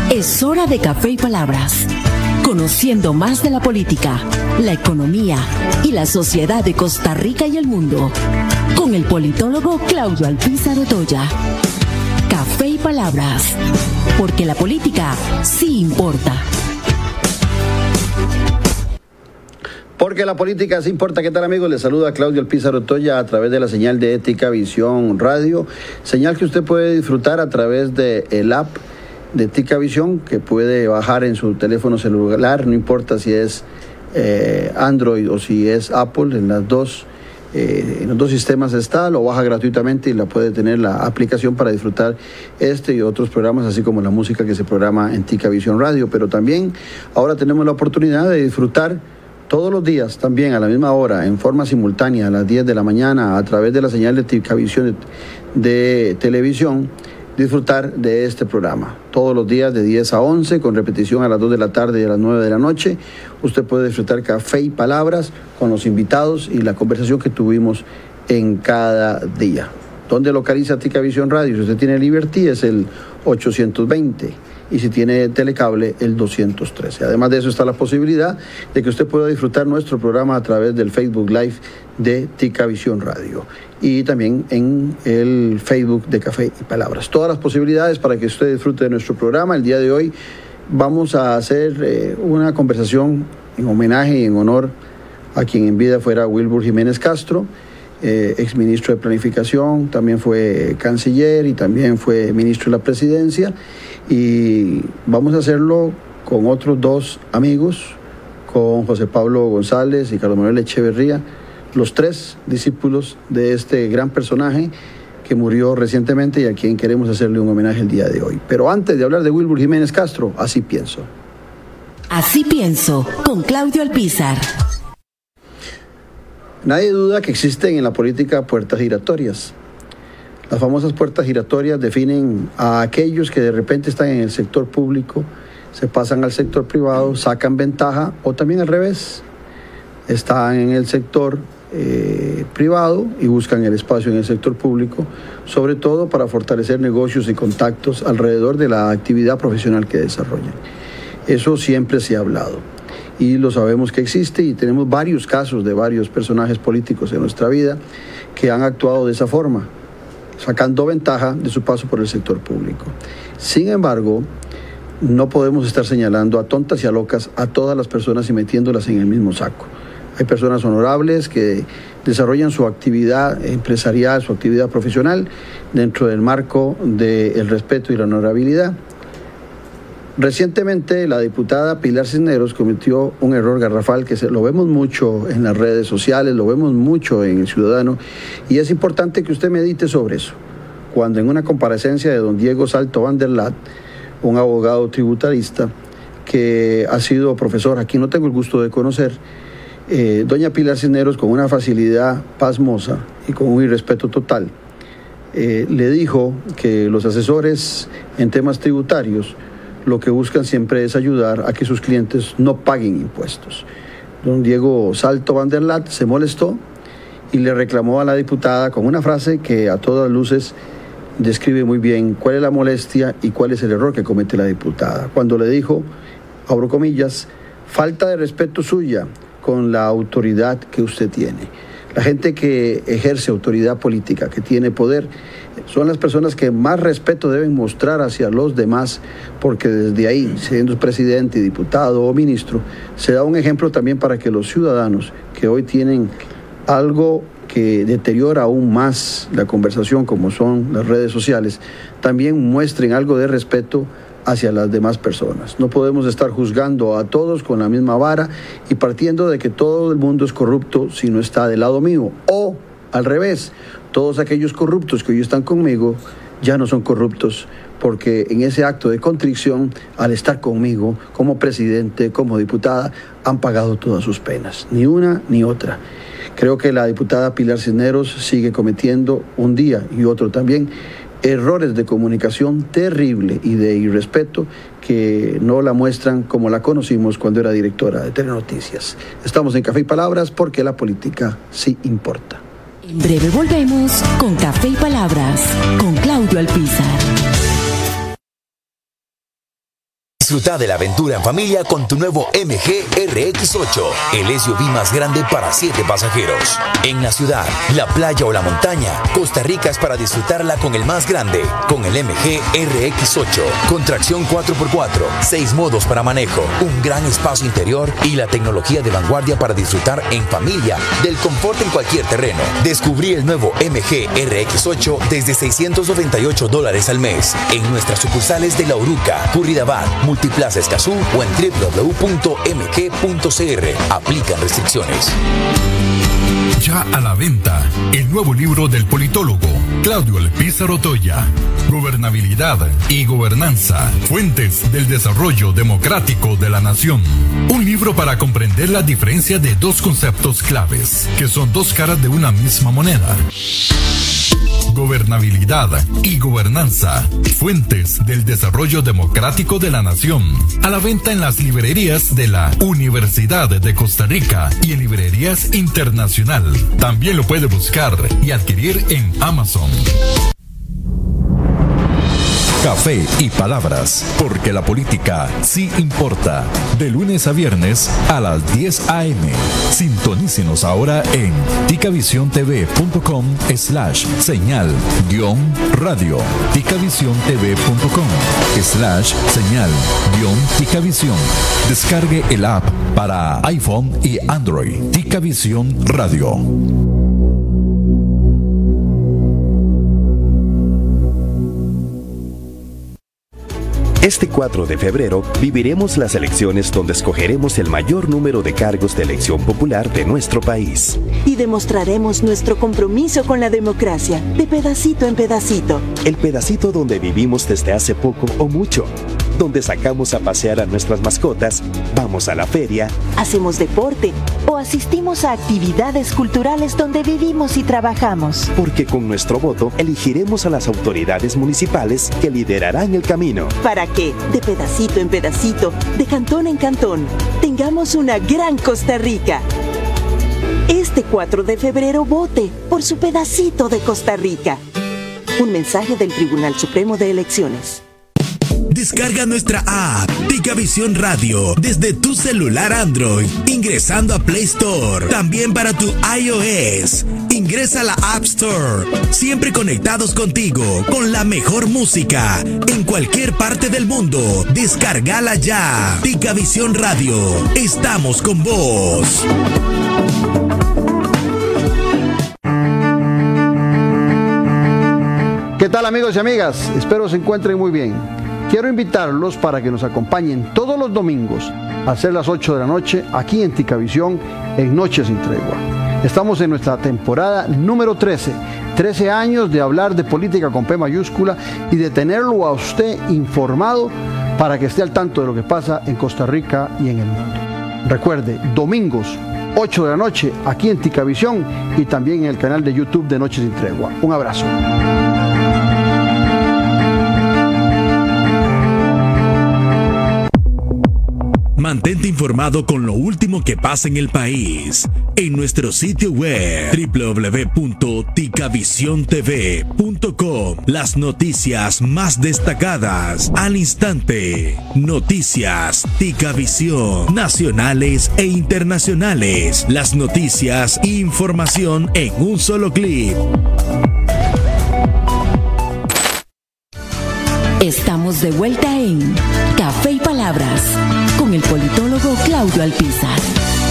Es hora de Café y Palabras. Conociendo más de la política, la economía y la sociedad de Costa Rica y el mundo. Con el politólogo Claudio Alpizar Otoya. Café y Palabras. Porque la política sí importa. Porque la política sí importa. ¿Qué tal, amigos? Les saluda Claudio Alpizar Otoya a través de la señal de Ética Visión Radio. Señal que usted puede disfrutar a través del app de Ética Visión, que puede bajar en su teléfono celular, no importa si es Android o si es Apple, en los dos sistemas está, lo baja gratuitamente y la puede tener la aplicación para disfrutar este y otros programas, así como la música que se programa en Ética Visión Radio. Pero también ahora tenemos la oportunidad de disfrutar todos los días, también a la misma hora, en forma simultánea, a las 10 de la mañana, a través de la señal de Ética Visión de televisión, disfrutar de este programa. Todos los días de 10 a 11, con repetición a las 2 de la tarde y a las 9 de la noche. Usted puede disfrutar Café y Palabras con los invitados y la conversación que tuvimos en cada día. ¿Dónde localiza Ética Visión Radio? Si usted tiene Liberty, es el 820. Y si tiene Telecable, el 213. Además de eso está la posibilidad de que usted pueda disfrutar nuestro programa a través del Facebook Live de Ética Visión Radio y también en el Facebook de Café y Palabras. Todas las posibilidades para que usted disfrute de nuestro programa. El día de hoy vamos a hacer una conversación en homenaje y en honor a quien en vida fuera Wilbur Jiménez Castro, exministro de Planificación, también fue canciller y también fue ministro de la Presidencia. Y vamos a hacerlo con otros dos amigos, con José Pablo González y Carlos Manuel Echeverría, los tres discípulos de este gran personaje que murió recientemente y a quien queremos hacerle un homenaje el día de hoy. Pero antes de hablar de Wilbur Jiménez Castro, así pienso. Así pienso, con Claudio Alpizar. Nadie duda que existen en la política puertas giratorias. Las famosas puertas giratorias definen a aquellos que de repente están en el sector público, se pasan al sector privado, sacan ventaja, o también al revés, están en el sector privado y buscan el espacio en el sector público, sobre todo para fortalecer negocios y contactos alrededor de la actividad profesional que desarrollan. Eso siempre se ha hablado y lo sabemos que existe, y tenemos varios casos de varios personajes políticos en nuestra vida que han actuado de esa forma, sacando ventaja de su paso por el sector público. Sin embargo, no podemos estar señalando a tontas y a locas a todas las personas y metiéndolas en el mismo saco. Hay personas honorables que desarrollan su actividad empresarial, su actividad profesional, dentro del marco del respeto y la honorabilidad. Recientemente, la diputada Pilar Cisneros cometió un error garrafal que lo vemos mucho en las redes sociales, lo vemos mucho en el ciudadano, y es importante que usted medite sobre eso. Cuando en una comparecencia de don Diego Salto Van der Lat, un abogado tributarista que ha sido profesor, aquí no tengo el gusto de conocer, doña Pilar Cisneros, con una facilidad pasmosa y con un irrespeto total, le dijo que los asesores en temas tributarios lo que buscan siempre es ayudar a que sus clientes no paguen impuestos. Don Diego Salto Van der Lat se molestó y le reclamó a la diputada con una frase que a todas luces describe muy bien cuál es la molestia y cuál es el error que comete la diputada. Cuando le dijo, abro comillas, falta de respeto suya con la autoridad que usted tiene. La gente que ejerce autoridad política, que tiene poder, son las personas que más respeto deben mostrar hacia los demás, porque desde ahí, siendo presidente, diputado o ministro, se da un ejemplo también para que los ciudadanos que hoy tienen algo que deteriora aún más la conversación, como son las redes sociales, también muestren algo de respeto hacia las demás personas. No podemos estar juzgando a todos con la misma vara y partiendo de que todo el mundo es corrupto si no está del lado mío. O al revés, todos aquellos corruptos que hoy están conmigo ya no son corruptos porque en ese acto de contrición, al estar conmigo como presidente, como diputada, han pagado todas sus penas, ni una ni otra. Creo que la diputada Pilar Cisneros sigue cometiendo un día y otro también errores de comunicación terrible y de irrespeto que no la muestran como la conocimos cuando era directora de Telenoticias. Estamos en Café y Palabras porque la política sí importa. En breve volvemos con Café y Palabras con Claudio Alpizar. Disfruta de la aventura en familia con tu nuevo MG RX8, el SUV más grande para 7 pasajeros. En la ciudad, la playa o la montaña, Costa Rica es para disfrutarla con el más grande, con el MG RX8, con tracción 4x4, 6 modos para manejo, un gran espacio interior y la tecnología de vanguardia para disfrutar en familia del confort en cualquier terreno. Descubrí el nuevo MG RX8 desde $698 al mes en nuestras sucursales de La Uruca, Curridabat, Multiplaza Escazú o en www.mg.cr. Aplican restricciones. Ya a la venta, el nuevo libro del politólogo Claudio Alpizar Otoya. Gobernabilidad y gobernanza, fuentes del desarrollo democrático de la nación. Un libro para comprender la diferencia de dos conceptos claves, que son dos caras de una misma moneda. Gobernabilidad y gobernanza, fuentes del desarrollo democrático de la nación. A la venta en las librerías de la Universidad de Costa Rica y en librerías internacional. También lo puede buscar y adquirir en Amazon. Café y palabras, porque la política sí importa. De lunes a viernes a las 10 a.m. Sintonícenos ahora en ticavisiontv.com/señal-radio. ticavisiontv.com/señal-ticavisión. Descargue el app para iPhone y Android. Ticavisión Radio. Este 4 de febrero viviremos las elecciones donde escogeremos el mayor número de cargos de elección popular de nuestro país. Y demostraremos nuestro compromiso con la democracia, de pedacito en pedacito. El pedacito donde vivimos desde hace poco o mucho. Donde sacamos a pasear a nuestras mascotas, vamos a la feria, hacemos deporte o asistimos a actividades culturales donde vivimos y trabajamos. Porque con nuestro voto elegiremos a las autoridades municipales que liderarán el camino. Para que, de pedacito en pedacito, de cantón en cantón, tengamos una gran Costa Rica. Este 4 de febrero vote por su pedacito de Costa Rica. Un mensaje del Tribunal Supremo de Elecciones. Descarga nuestra app Ticavisión Radio desde tu celular Android ingresando a Play Store. También para tu iOS. Ingresa a la App Store. Siempre conectados contigo con la mejor música en cualquier parte del mundo. Descárgala ya. Ticavisión Radio. Estamos con vos. ¿Qué tal, amigos y amigas? Espero se encuentren muy bien. Quiero invitarlos para que nos acompañen todos los domingos a ser las 8 de la noche aquí en Ticavisión en Noches sin Tregua. Estamos en nuestra temporada número 13. 13 años de hablar de política con P mayúscula y de tenerlo a usted informado para que esté al tanto de lo que pasa en Costa Rica y en el mundo. Recuerde, domingos 8 de la noche aquí en Ticavisión y también en el canal de YouTube de Noches sin Tregua. Un abrazo. Mantente informado con lo último que pasa en el país en nuestro sitio web www.ticavisiontv.com. Las noticias más destacadas al instante. Noticias Ticavisión, nacionales e internacionales. Las noticias e información en un solo clic. Estamos de vuelta en Café y Palabras con el politólogo Claudio Alpizar.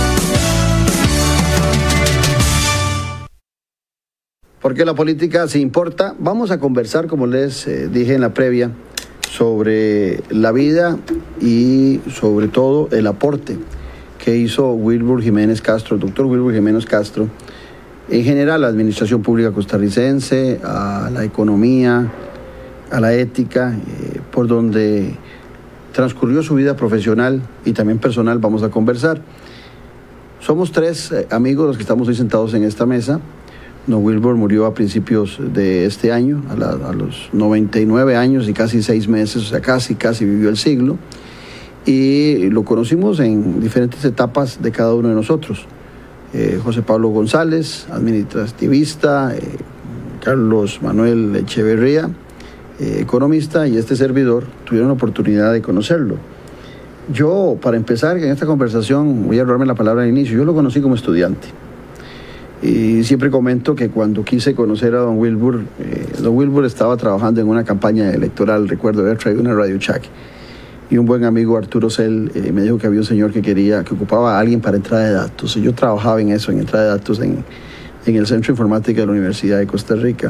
Porque la política sí importa. Vamos a conversar, como les dije en la previa, sobre la vida y sobre todo el aporte que hizo Wilbur Jiménez Castro, el doctor Wilbur Jiménez Castro, en general a la administración pública costarricense, a la economía, a la ética, por donde transcurrió su vida profesional y también personal. Vamos a conversar. Somos 3 amigos los que estamos hoy sentados en esta mesa. Don Wilbur murió a principios de este año, a los 99 años y casi 6 meses, o sea, casi vivió el siglo. Y lo conocimos en diferentes etapas de cada uno de nosotros. José Pablo González, administrativista, Carlos Manuel Echeverría, economista, y este servidor tuvieron la oportunidad de conocerlo. Yo, para empezar en esta conversación, voy a robarme la palabra al inicio, yo lo conocí como estudiante. Y siempre comento que cuando quise conocer a don Wilbur estaba trabajando en una campaña electoral, recuerdo haber traído una Radio Shack. Y un buen amigo, Arturo Cel, me dijo que había un señor que ocupaba a alguien para entrada de datos. Y yo trabajaba en eso, en entrada de datos en el Centro de Informática de la Universidad de Costa Rica.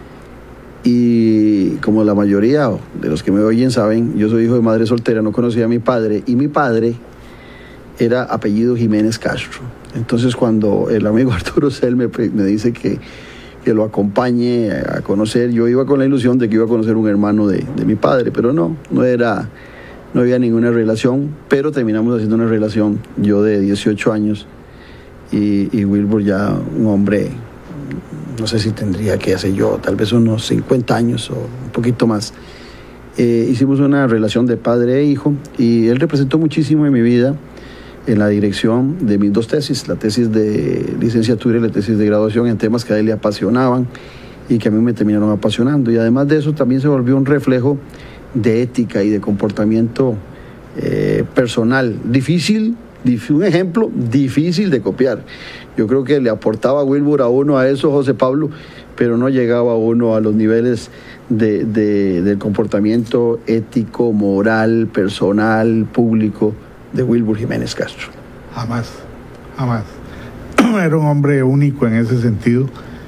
Y como la mayoría de los que me oyen saben, yo soy hijo de madre soltera, no conocía a mi padre, y mi padre era apellido Jiménez Castro. Entonces cuando el amigo Arturo Cel me dice que lo acompañe a conocer, yo iba con la ilusión de que iba a conocer un hermano de mi padre, pero no había ninguna relación, pero terminamos haciendo una relación, yo de 18 años y Wilbur ya un hombre, no sé si tendría, qué sé yo, tal vez unos 50 años o un poquito más. Hicimos una relación de padre e hijo y él representó muchísimo en mi vida en la dirección de mis dos tesis, la tesis de licenciatura y la tesis de graduación, en temas que a él le apasionaban y que a mí me terminaron apasionando. Y además de eso también se volvió un reflejo de ética y de comportamiento personal, un ejemplo difícil de copiar. Yo creo que le aportaba Wilbur a uno a eso, José Pablo, pero no llegaba uno a los niveles del comportamiento ético, moral, personal, público de Wilbur Jiménez Castro. Jamás. Era un hombre único en ese sentido.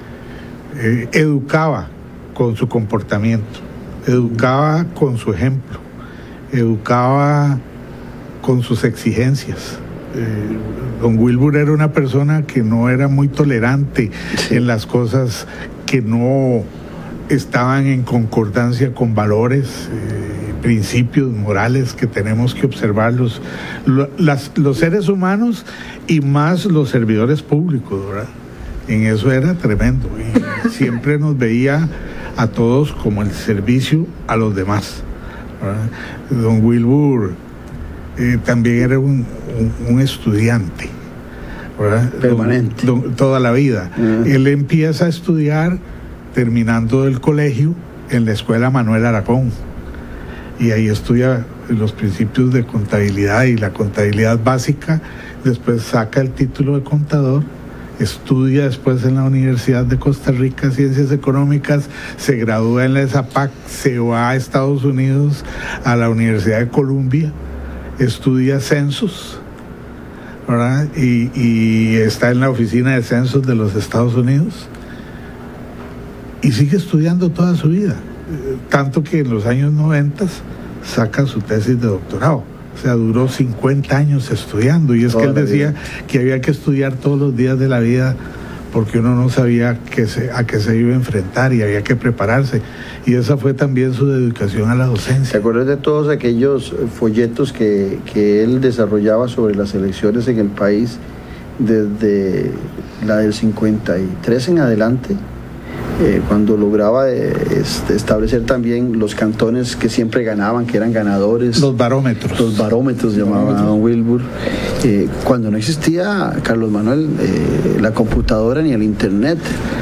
Educaba con su comportamiento, educaba con su ejemplo, educaba con sus exigencias. Don Wilbur era una persona que no era muy tolerante en las cosas que no estaban en concordancia con valores, principios morales que tenemos que observarlos, los seres humanos y más los servidores públicos, ¿verdad? En eso era tremendo y siempre nos veía a todos como el servicio a los demás, ¿verdad? Don Wilbur también era un estudiante, ¿verdad? Permanente. Toda la vida. Él empieza a estudiar terminando el colegio en la escuela Manuel Aragón y ahí estudia los principios de contabilidad y la contabilidad básica, después saca el título de contador, estudia después en la Universidad de Costa Rica Ciencias Económicas, se gradúa en la ESAPAC, se va a Estados Unidos a la Universidad de Columbia, estudia censos, ¿verdad? Y está en la oficina de censos de los Estados Unidos y sigue estudiando toda su vida, tanto que en los años 90 saca su tesis de doctorado. O sea, duró 50 años estudiando y es toda que él decía vida. Que había que estudiar todos los días de la vida porque uno no sabía a qué se iba a enfrentar y había que prepararse. Y esa fue también su dedicación a la docencia. ¿Te acuerdas de todos aquellos folletos que él desarrollaba sobre las elecciones en el país desde la del 53 en adelante? Cuando lograba establecer también los cantones que siempre ganaban, que eran ganadores. Los barómetros. Los barómetros llamaban a don Wilbur. Cuando no existía, Carlos Manuel, la computadora ni el internet.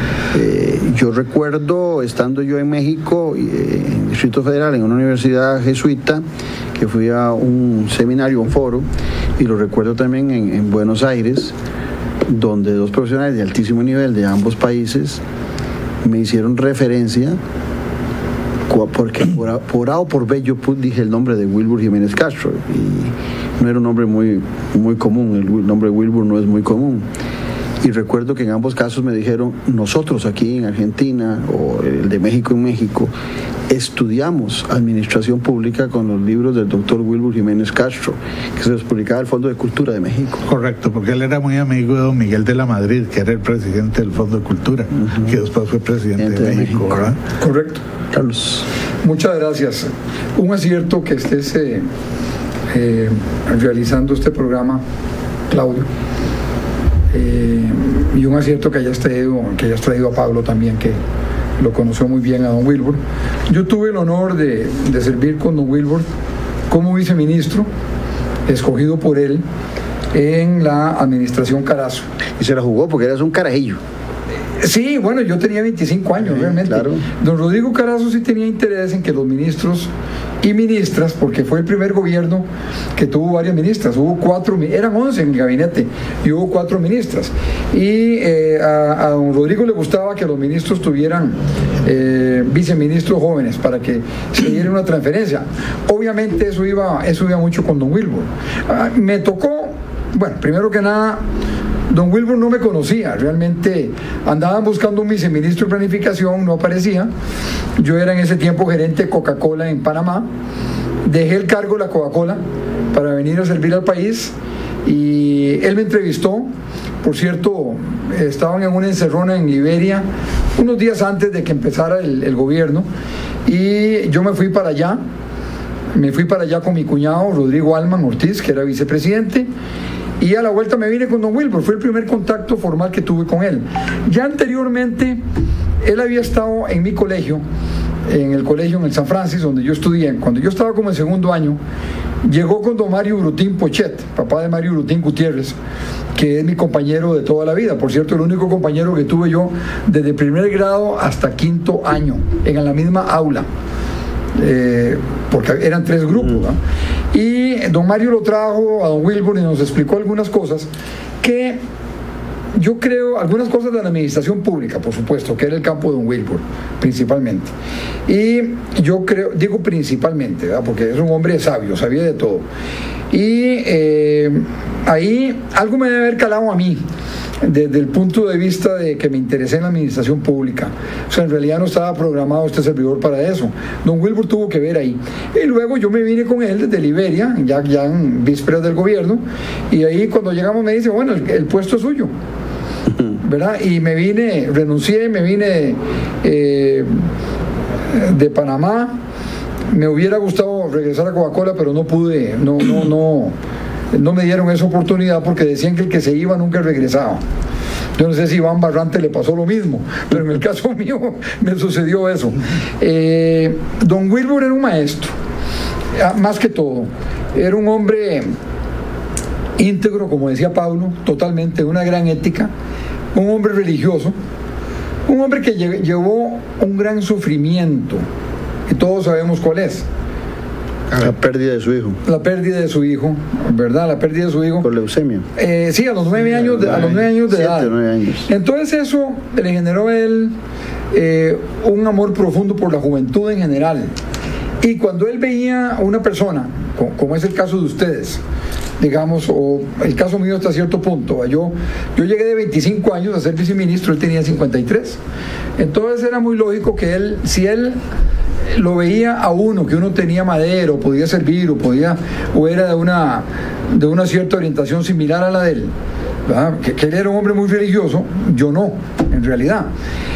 Yo recuerdo, estando yo en México, en el Distrito Federal, en una universidad jesuita, que fui a un seminario, un foro, y lo recuerdo también en Buenos Aires, donde dos profesionales de altísimo nivel de ambos países me hicieron referencia, porque por A o por B yo dije el nombre de Wilbur Jiménez Castro, y no era un nombre muy común, el nombre de Wilbur no es muy común. Y recuerdo que en ambos casos me dijeron, nosotros aquí en Argentina, o el de México en México, estudiamos administración pública con los libros del doctor Wilbur Jiménez Castro, que se los publicaba el Fondo de Cultura de México. Correcto, porque él era muy amigo de don Miguel de la Madrid, que era el presidente del Fondo de Cultura, que después fue presidente de México, ¿verdad? Correcto. Carlos. Muchas gracias. Un acierto que estés realizando este programa, Claudio. Y un acierto que hayas traído a Pablo también, que lo conoció muy bien a don Wilbur. Yo tuve el honor de servir con don Wilbur como viceministro, escogido por él en la administración Carazo. Y se la jugó porque eras un carajillo. Sí, bueno, yo tenía 25 años realmente. Claro. Don Rodrigo Carazo sí tenía interés en que los ministros y ministras, porque fue el primer gobierno que tuvo varias ministras. Hubo 4, eran 11 en el gabinete y hubo 4 ministras. Y a don Rodrigo le gustaba que los ministros tuvieran viceministros jóvenes para que se diera una transferencia. Obviamente eso iba mucho con don Wilbur. Me tocó, bueno, primero que nada, don Wilbur no me conocía, realmente andaban buscando un viceministro de planificación, no aparecía. Yo era en ese tiempo gerente de Coca-Cola en Panamá, dejé el cargo de la Coca-Cola para venir a servir al país y él me entrevistó. Por cierto, estaban en una encerrona en Liberia unos días antes de que empezara el gobierno y yo me fui para allá con mi cuñado Rodrigo Alman Ortiz, que era vicepresidente. Y a la vuelta me vine con don Wilbur, fue el primer contacto formal que tuve con él. Ya anteriormente, él había estado en mi colegio, en el San Francis, donde yo estudié. Cuando yo estaba como en segundo año, llegó con don Mario Brutín Pochet, papá de Mario Brutín Gutiérrez, que es mi compañero de toda la vida. Por cierto, el único compañero que tuve yo desde primer grado hasta quinto año, en la misma aula. Porque eran 3 grupos, ¿no? Y don Mario lo trajo a don Wilbur y nos explicó algunas cosas que yo creo, algunas cosas de la administración pública, por supuesto, que era el campo de don Wilbur principalmente, y yo creo, digo principalmente, ¿verdad? Porque es un hombre sabio, sabía de todo, y ahí algo me debe haber calado a mí desde el punto de vista de que me interesé en la administración pública. O sea, en realidad no estaba programado este servidor para eso. Don Wilbur tuvo que ver ahí. Y luego yo me vine con él desde Liberia, ya en vísperas del gobierno, y ahí cuando llegamos me dice, bueno, el puesto es suyo, ¿verdad? Y me vine, renuncié, me vine de Panamá. Me hubiera gustado regresar a Coca-Cola, pero no pude, no me dieron esa oportunidad porque decían que el que se iba nunca regresaba. Yo no sé si a Iván Barrante le pasó lo mismo, pero en el caso mío me sucedió eso. Don Wilbur era un maestro, más que todo. Era un hombre íntegro, como decía Pablo, totalmente, una gran ética, un hombre religioso, un hombre que llevó un gran sufrimiento, y todos sabemos cuál es. La pérdida de su hijo. La pérdida de su hijo, ¿verdad? La pérdida de su hijo. Por leucemia. Sí, a los 9 años de edad. 9 años. Entonces eso le generó a él un amor profundo por la juventud en general. Y cuando él veía a una persona, como es el caso de ustedes, digamos, o el caso mío hasta cierto punto, yo llegué de 25 años a ser viceministro, él tenía 53. Entonces era muy lógico que él, si él lo veía a uno, que uno tenía madera, o podía servir, o era de una cierta orientación similar a la de él, ¿verdad? Que él era un hombre muy religioso, yo no, en realidad.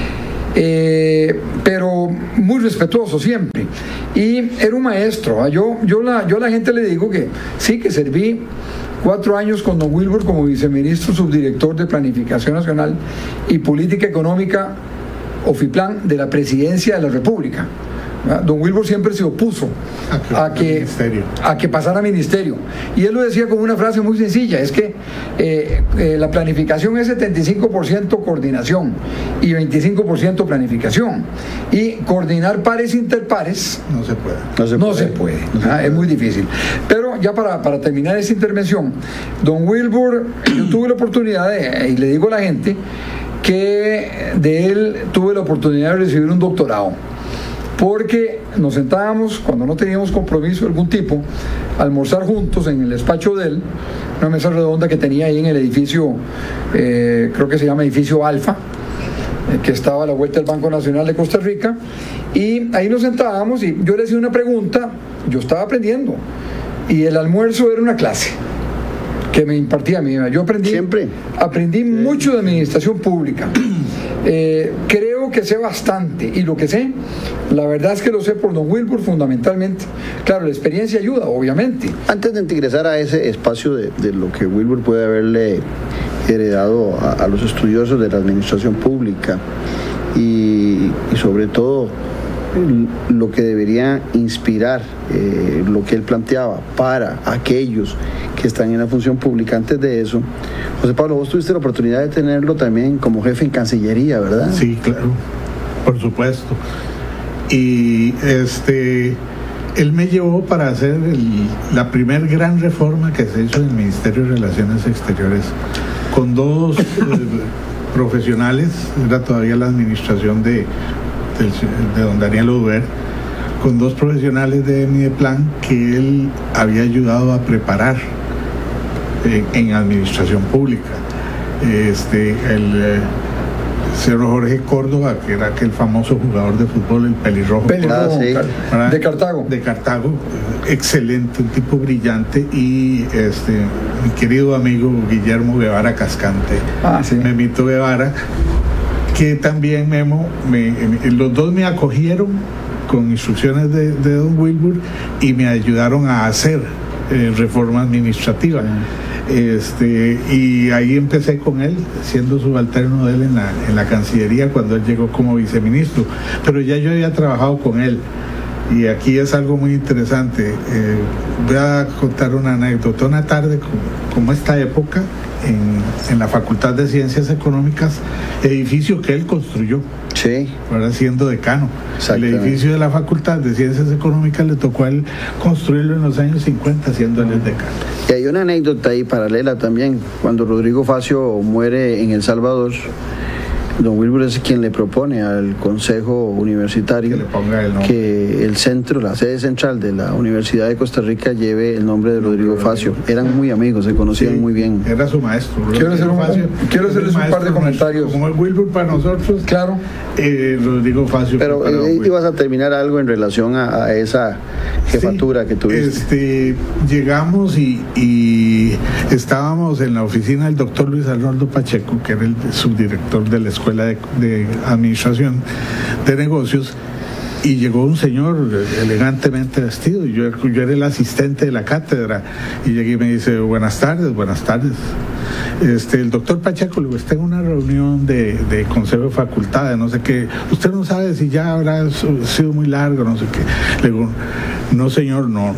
Pero muy respetuoso siempre. Y era un maestro, ¿verdad? Yo a la gente le digo que sí, que serví 4 años con don Wilbur como viceministro subdirector de Planificación Nacional y Política Económica, OFIPLAN, de la Presidencia de la República. Don Wilbur siempre se opuso a que pasara a ministerio, y él lo decía con una frase muy sencilla: es que la planificación es 75% coordinación y 25% planificación, y coordinar pares interpares no se puede. Es muy difícil. Pero ya para terminar esta intervención, don Wilbur, yo tuve la oportunidad y le digo a la gente que de él tuve la oportunidad de recibir un doctorado, porque nos sentábamos, cuando no teníamos compromiso de algún tipo, a almorzar juntos en el despacho de él, una mesa redonda que tenía ahí en el edificio, creo que se llama edificio Alfa, que estaba a la vuelta del Banco Nacional de Costa Rica, y ahí nos sentábamos y yo le hacía una pregunta. Yo estaba aprendiendo y el almuerzo era una clase que me impartía a mí. Yo aprendí mucho de administración pública. Creo que sé bastante, y lo que sé, la verdad es que lo sé por don Wilbur fundamentalmente. Claro, la experiencia ayuda, obviamente. Antes de ingresar a ese espacio de lo que Wilbur puede haberle heredado a los estudiosos de la administración pública, y sobre todo lo que debería inspirar lo que él planteaba para aquellos que están en la función pública. Antes de eso, José Pablo, vos tuviste la oportunidad de tenerlo también como jefe en Cancillería, ¿verdad? Sí, claro, por supuesto. Y él me llevó para hacer la primer gran reforma que se hizo en el Ministerio de Relaciones Exteriores, con dos profesionales. Era todavía la administración de don Daniel Oduber, con dos profesionales de Mideplan que él había ayudado a preparar en administración pública. El señor Jorge Córdoba, que era aquel famoso jugador de fútbol, el pelirrojo. Sí. De Cartago. De Cartago, excelente, un tipo brillante, y mi querido amigo Guillermo Guevara Cascante, Memito Guevara, que también los dos me acogieron con instrucciones de don Wilbur y me ayudaron a hacer reforma administrativa. Y ahí empecé con él, siendo subalterno de él en la Cancillería cuando él llegó como viceministro, pero ya yo había trabajado con él. Y aquí es algo muy interesante. Voy a contar una anécdota. Una tarde, como esta época, en la Facultad de Ciencias Económicas, edificio que él construyó, ahora siendo decano. El edificio de la Facultad de Ciencias Económicas le tocó a él construirlo en los años 50, siendo él el decano. Y hay una anécdota ahí paralela también. Cuando Rodrigo Facio muere en El Salvador, don Wilbur es quien le propone al Consejo Universitario que el centro, la sede central de la Universidad de Costa Rica lleve el nombre de Rodrigo Facio. Eran muy amigos, se conocían muy bien. Era su maestro. Quiero hacerles un par de comentarios. Como el Wilbur para nosotros, claro. Rodrigo Facio. Pero ibas a terminar algo en relación a esa jefatura que tuviste. Llegamos y estábamos en la oficina del doctor Luis Arnoldo Pacheco, que era el subdirector de la Escuela de Administración de Negocios, y llegó un señor elegantemente vestido, y yo era el asistente de la cátedra, y llegué y me dice: buenas tardes. El doctor Pacheco, le digo, está en una reunión de consejo de facultad, no sé qué, usted no sabe si ya habrá sido muy largo, no sé qué. Le digo: no señor, no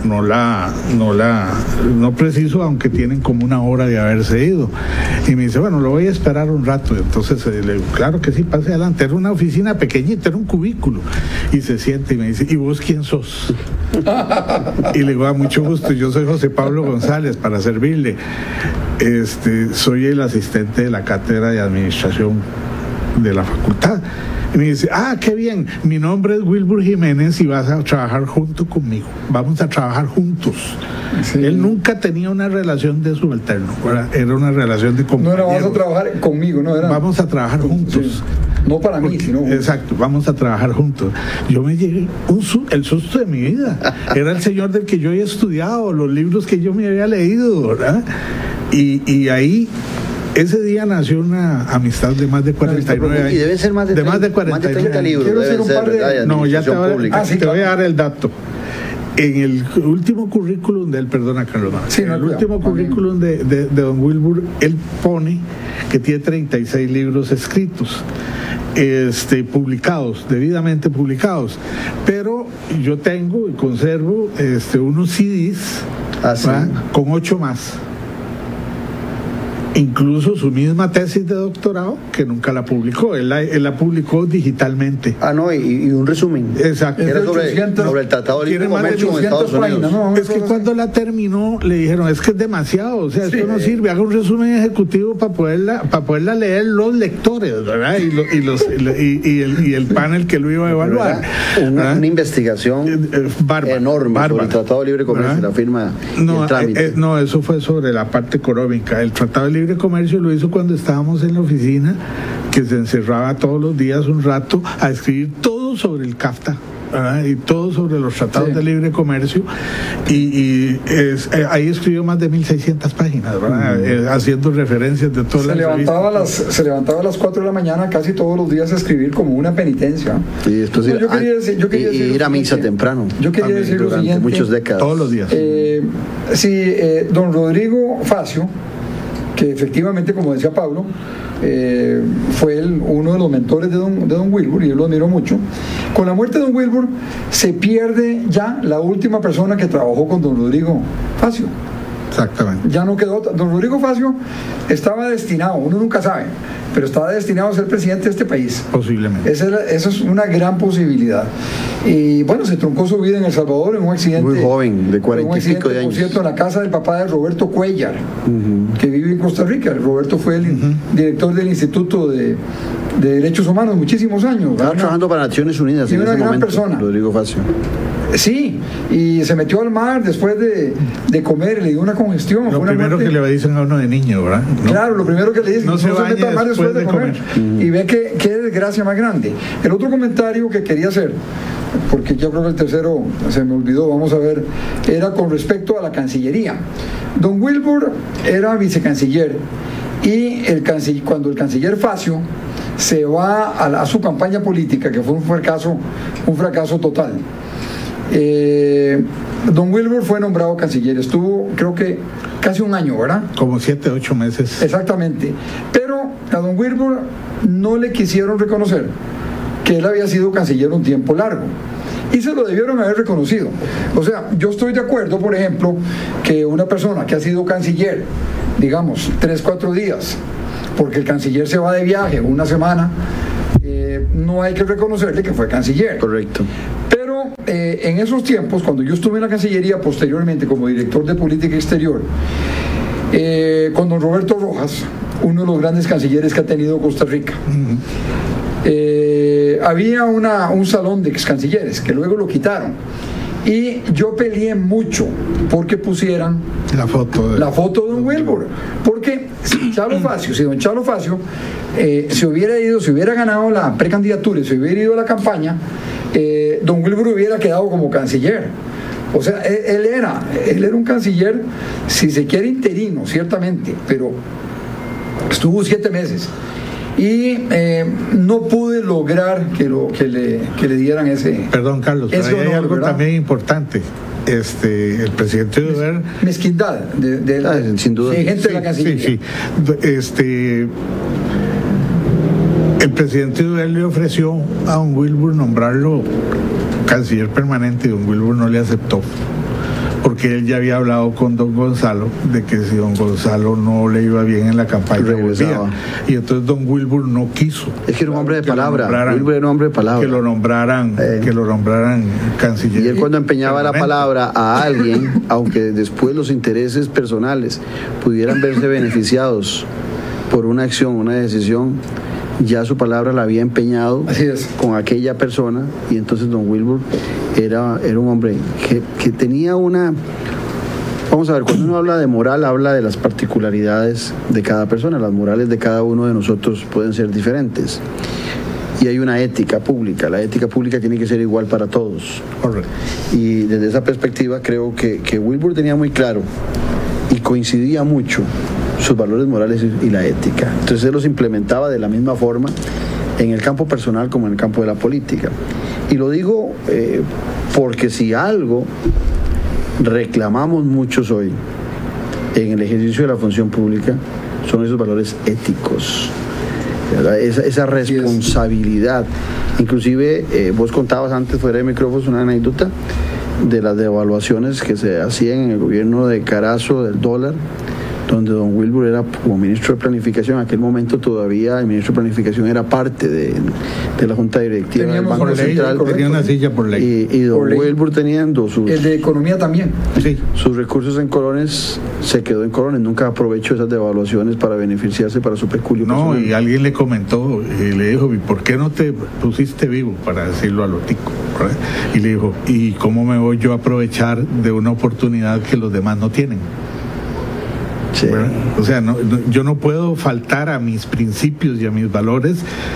preciso, aunque tienen como una hora de haberse ido. Y me dice: bueno, lo voy a esperar un rato. Y entonces le digo: claro que sí, pase adelante. Era una oficina pequeñita, era un cubículo. Y se siente y me dice: ¿y vos quién sos? Y le digo: a mucho gusto, yo soy José Pablo González, para servirle. Soy el asistente de la cátedra de administración de la facultad. Y me dice: qué bien, mi nombre es Wilbur Jiménez y vas a trabajar junto conmigo, vamos a trabajar juntos. Él nunca tenía una relación de subalterno, era una relación de compañero. No era: vamos a trabajar conmigo, no era: vamos a trabajar juntos. Sí. No para mí, sino... Exacto, vamos a trabajar juntos. Yo me llegué el susto de mi vida. Era el señor del que yo había estudiado, los libros que yo me había leído, ¿verdad? Y ahí, ese día nació una amistad de más de 49 años. Y deben ser más de 30 libros. Quiero hacer un par de... No, ya te voy a dar el dato. En el último currículum de él, perdona Carlos, último currículum de don Wilbur, él pone que tiene 36 libros escritos, publicados, debidamente publicados, pero yo tengo y conservo unos CDs con 8 más. Incluso su misma tesis de doctorado, que nunca la publicó, él la publicó digitalmente. Y un resumen. Exacto. Era sobre el Tratado de Libre Comercio en Estados Unidos. Es que cuando la terminó, le dijeron: es que es demasiado, o sea, esto no sirve, haga un resumen ejecutivo para poderla leer los lectores, ¿verdad? Y el panel que lo iba a evaluar. Una investigación enorme sobre el Tratado de Libre Comercio, la firma y el trámite. No, eso fue sobre la parte económica. El Tratado de Libre Comercio lo hizo cuando estábamos en la oficina, que se encerraba todos los días un rato a escribir todo sobre el CAFTA, ¿verdad? Y todo sobre los tratados de libre comercio, y ahí escribió más de 1.600 páginas, ¿verdad? Haciendo referencias de todas se levantaba a las 4 de la mañana casi todos los días a escribir como una penitencia. Y después ir a misa temprano. Yo quería decir lo siguiente: muchas décadas, todos los días. Don Rodrigo Facio, que efectivamente, como decía Pablo, fue uno de los mentores de don Wilbur, y yo lo admiro mucho. Con la muerte de don Wilbur se pierde ya la última persona que trabajó con don Rodrigo Facio. Exactamente. Ya no quedó. Don Rodrigo Facio estaba destinado, uno nunca sabe, pero estaba destinado a ser presidente de este país. Posiblemente. Esa es una gran posibilidad. Y bueno, se truncó su vida en El Salvador en un accidente. Muy joven, de 40 y pico de años. Por cierto, en la casa del papá de Roberto Cuellar, que vive en Costa Rica. Roberto fue el director del Instituto de Derechos Humanos muchísimos años. Estaba trabajando para Naciones Unidas. Y en una ese gran momento, persona. Rodrigo Facio. Sí, y se metió al mar después de comer, le dio una congestión. Lo primero que le dicen a uno de niño, ¿verdad? ¿No? Claro, lo primero que le dicen, no se meta al mar después de comer. Y ve qué desgracia más grande. El otro comentario que quería hacer, porque yo creo que el tercero se me olvidó, vamos a ver, era con respecto a la Cancillería. Don Wilbur era vicecanciller y cuando el canciller Facio se va a su campaña política, que fue un fracaso total, don Wilbur fue nombrado canciller, estuvo creo que casi un año, ¿verdad? Como 7, 8 meses. Exactamente, pero a don Wilbur no le quisieron reconocer que él había sido canciller un tiempo largo y se lo debieron haber reconocido. O sea, yo estoy de acuerdo, por ejemplo, que una persona que ha sido canciller, digamos, 3, 4 días, porque el canciller se va de viaje una semana, no hay que reconocerle que fue canciller. Correcto. Pero en esos tiempos, cuando yo estuve en la Cancillería posteriormente como director de política exterior, con don Roberto Rojas, uno de los grandes cancilleres que ha tenido Costa Rica, había un salón de ex cancilleres que luego lo quitaron. Y yo peleé mucho porque pusieran la foto de don Wilbur. Porque si don Chalo Facio se hubiera ganado la precandidatura y se hubiera ido a la campaña, don Wilbur hubiera quedado como canciller. O sea, él era un canciller, si se quiere, interino, ciertamente, pero estuvo 7 meses. Y no pude lograr que le dieran ese... Perdón, Carlos, pero hay algo, ¿verdad?, también importante. El presidente Duber... Mezquindad. Sin duda. Sí, gente de la Cancillería. Sí. El presidente Duber le ofreció a don Wilbur nombrarlo canciller permanente y don Wilbur no le aceptó, porque él ya había hablado con don Gonzalo de que si don Gonzalo no le iba bien en la campaña volvía, y entonces don Wilbur no quiso. Es que era un hombre de palabra. Wilbur era un hombre de palabra. Que lo nombraran canciller. Y él, cuando empeñaba la palabra a alguien, aunque después los intereses personales pudieran verse beneficiados por una acción, una decisión, ya su palabra la había empeñado con aquella persona, y entonces don Wilbur era un hombre que tenía una... Vamos a ver, cuando uno habla de moral, habla de las particularidades de cada persona. Las morales de cada uno de nosotros pueden ser diferentes. Y hay una ética pública. La ética pública tiene que ser igual para todos. Correcto. Y desde esa perspectiva creo que Wilbur tenía muy claro y coincidía mucho sus valores morales y la ética. Entonces él los implementaba de la misma forma en el campo personal como en el campo de la política. Y lo digo porque si algo reclamamos muchos hoy en el ejercicio de la función pública son esos valores éticos, ¿verdad? Esa responsabilidad. Inclusive vos contabas antes fuera de micrófonos una anécdota de las devaluaciones que se hacían en el gobierno de Carazo del dólar, donde don Wilbur era como ministro de Planificación. En aquel momento todavía el ministro de Planificación era parte de la Junta Directiva del Banco Central. Tenía una silla por ley. Y don Wilbur teniendo el de Economía también. Sí. Sus recursos en colones, se quedó en colones, nunca aprovechó esas devaluaciones para beneficiarse para su peculio personal. Y alguien le comentó y le dijo, ¿y por qué no te pusiste vivo, para decirlo a lo tico? Y le dijo, ¿y cómo me voy yo a aprovechar de una oportunidad que los demás no tienen? Sí. O sea, yo no puedo faltar a mis principios y a mis valores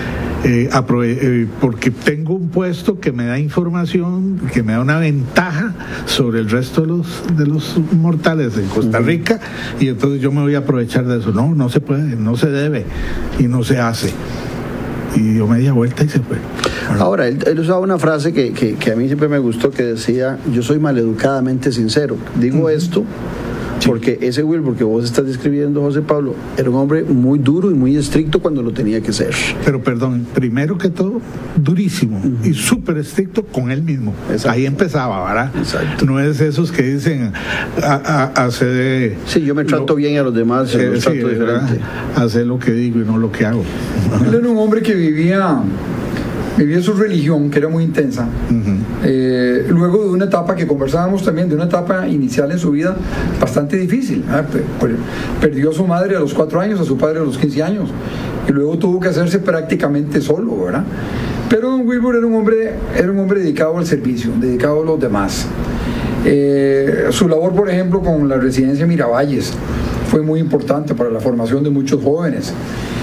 porque tengo un puesto que me da información, que me da una ventaja sobre el resto de los mortales en Costa Rica, y entonces yo me voy a aprovechar de eso. No se puede, no se debe y no se hace. Y dio media vuelta y se fue. Ahora, él usaba una frase que a mí siempre me gustó, que decía: yo soy maleducadamente sincero. Digo esto Porque ese Wilbur que vos estás describiendo, José Pablo, era un hombre muy duro y muy estricto cuando lo tenía que ser. Pero perdón, primero que todo, durísimo y súper estricto con él mismo. Exacto. Ahí empezaba, ¿verdad? Exacto. No es esos que dicen hacer... Sí, yo me trato bien a los demás, los trato diferente. Hacer lo que digo y no lo que hago. Él era un hombre que vivía su religión, que era muy intensa. Luego de una etapa que conversábamos también, de una etapa inicial en su vida bastante difícil. Perdió a su madre a los 4 años, a su padre a los 15 años, y luego tuvo que hacerse prácticamente solo, ¿verdad? Pero don Wilbur era un hombre dedicado al servicio, dedicado a los demás. Su labor, por ejemplo, con la residencia Miravalles fue muy importante para la formación de muchos jóvenes.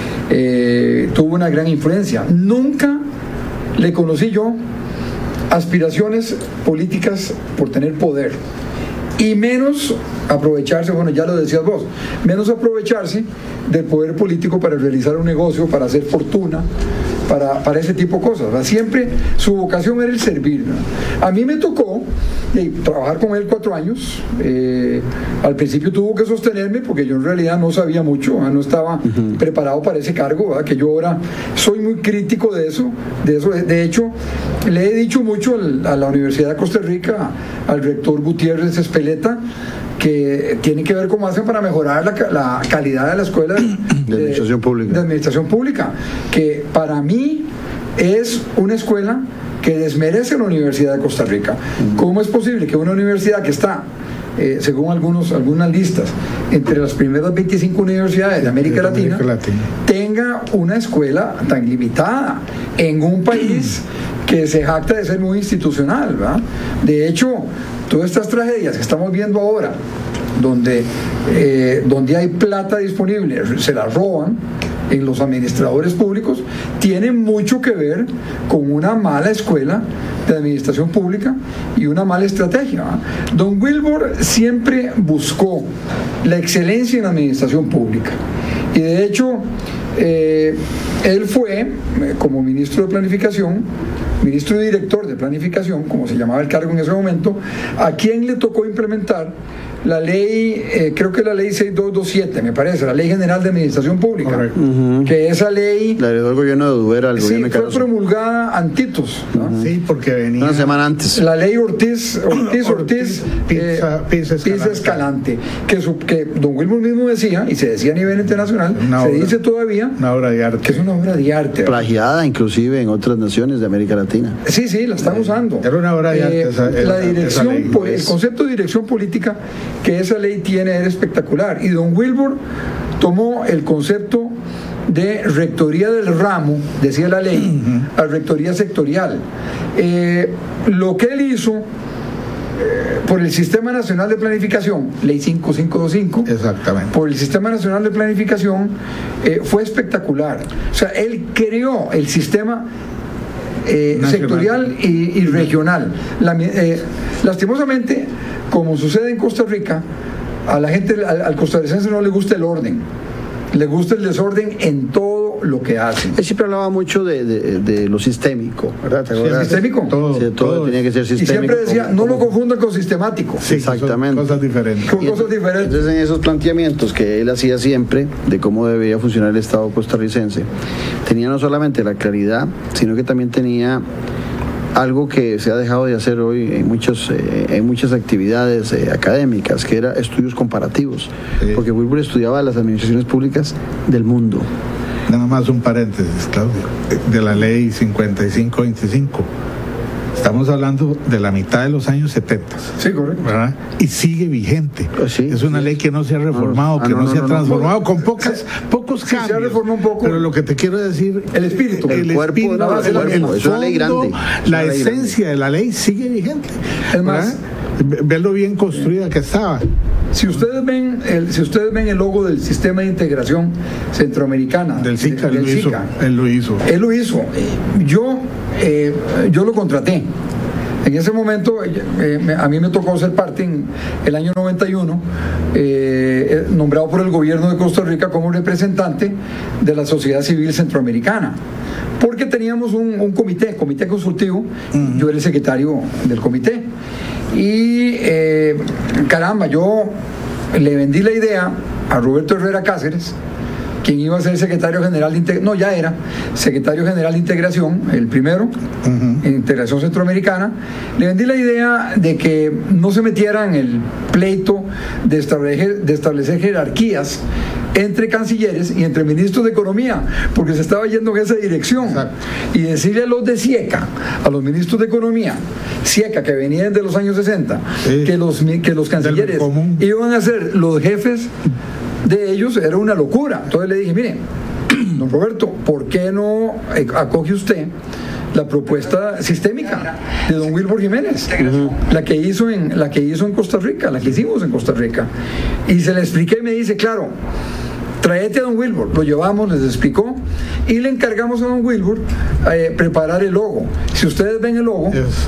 Tuvo una gran influencia. Nunca le conocí yo aspiraciones políticas por tener poder, y menos aprovecharse, bueno, ya lo decías vos, menos aprovecharse del poder político para realizar un negocio, para hacer fortuna, para ese tipo de cosas, ¿verdad? Siempre su vocación era el servir, ¿verdad? A mí me tocó trabajar con él 4 años. Al principio tuvo que sostenerme porque yo en realidad no sabía mucho, ¿verdad? No estaba preparado para ese cargo, ¿verdad? Que yo ahora soy muy crítico de eso. De hecho, le he dicho mucho a la Universidad de Costa Rica, al rector Gutiérrez Espeleta, que tiene que ver cómo hacen para mejorar la calidad de la escuela de administración pública, que para mí es una escuela que desmerece a la Universidad de Costa Rica. ¿Cómo es posible que una universidad que está, según algunas listas, entre las primeras 25 universidades de América Latina, tenga una escuela tan limitada en un país que se jacta de ser muy institucional, ¿verdad? De hecho, todas estas tragedias que estamos viendo ahora, donde hay plata disponible, se la roban en los administradores públicos, tiene mucho que ver con una mala escuela de administración pública y una mala estrategia. Don Wilbur siempre buscó la excelencia en la administración pública, y de hecho él fue, como ministro de Planificación, ministro y director de Planificación, como se llamaba el cargo en ese momento, a quien le tocó implementar la ley, creo que la ley 6227, me parece, la Ley General de Administración Pública, que esa ley... La heredó el gobierno de Dubera, el gobierno de Carazo. Fue promulgada antitos, ¿no? Sí, porque venía... Una semana antes. La ley Ortiz Pisa Escalante, que don Wilbur mismo decía, y se decía a nivel internacional, dice todavía... Una obra de arte. Que es una obra de arte. Plagiada inclusive en otras naciones de América Latina. Sí, la están usando. Era una obra de arte. La dirección, el concepto de dirección política que esa ley tiene era espectacular, y don Wilbur tomó el concepto de rectoría del ramo, decía la ley, a rectoría sectorial. Lo que él hizo por el Sistema Nacional de Planificación, ley 5525, exactamente, por el Sistema Nacional de Planificación, fue espectacular. O sea, él creó el sistema sectorial y regional. Lastimosamente, como sucede en Costa Rica, a la gente, al costarricense no le gusta el orden, le gusta el desorden en todo lo que hace. Él siempre hablaba mucho de lo sistémico, ¿verdad? ¿Sí, el sistémico? Todo tenía que ser sistémico. Y siempre decía, no lo confundan con sistemático. Sí, exactamente. Son cosas diferentes. Entonces, en esos planteamientos que él hacía siempre de cómo debía funcionar el Estado costarricense, tenía no solamente la claridad, sino que también tenía algo que se ha dejado de hacer hoy en muchas actividades académicas, que era estudios comparativos, porque Wilbur estudiaba las administraciones públicas del mundo. Nada más un paréntesis, Claudio, de la ley 5525. Estamos hablando de la mitad de los años 70. Sí, correcto. ¿Verdad? Y sigue vigente. Sí, es una ley que no se ha reformado, no se ha transformado, con pocos cambios. Se ha reformado un poco. Pero lo que te quiero decir... El espíritu. El cuerpo, es una ley grande. La esencia de la ley sigue vigente. Es más, verlo bien construida que estaba. Si ustedes ven el logo del Sistema de Integración Centroamericana, del SICA, él lo hizo. Yo lo contraté. En ese momento a mí me tocó ser parte en el año 91, nombrado por el gobierno de Costa Rica como representante de la sociedad civil centroamericana, porque teníamos un comité consultivo. Yo era el secretario del comité, y caramba, yo le vendí la idea a Roberto Herrera Cáceres, quien iba a ser secretario general de Integración, secretario general de Integración, el primero, en Integración Centroamericana. Le vendí la idea de que no se metiera en el pleito de establecer jerarquías entre cancilleres y entre ministros de Economía, porque se estaba yendo en esa dirección. Exacto. Y decirle a los de SIECA, a los ministros de Economía, SIECA, que venían de los años 60, sí, que los cancilleres iban a ser los jefes de ellos, era una locura. Entonces le dije, mire, don Roberto, ¿por qué no acoge usted la propuesta sistémica de don Wilbur Jiménez, la que hizo en Costa Rica, la que hicimos en Costa Rica? Y se le expliqué y me dice, claro, tráete a don Wilbur. Lo llevamos, les explicó, y le encargamos a don Wilbur preparar el logo. Si ustedes ven el logo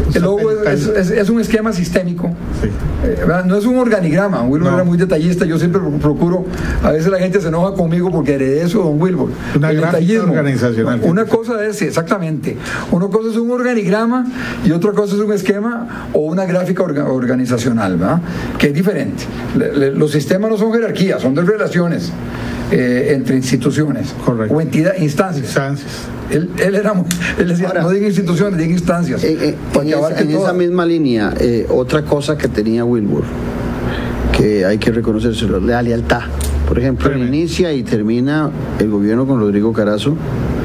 es un esquema sistémico. Sí. No es un organigrama. Wilbur era muy detallista. Yo siempre procuro, a veces la gente se enoja conmigo porque heredé eso de don Wilbur. Una gráfica organizacional. Una cosa es, exactamente, una cosa es un organigrama y otra cosa es un esquema o una gráfica organizacional, ¿verdad? Que es diferente. Los sistemas no son jerarquías, son de relaciones entre instituciones. Correcto. O instancias. Él decía, ahora, no diga instituciones, diga instancias. En esa misma línea, otra cosa que tenía Wilbur, que hay que reconocérselo, la lealtad. Por ejemplo, inicia y termina el gobierno con Rodrigo Carazo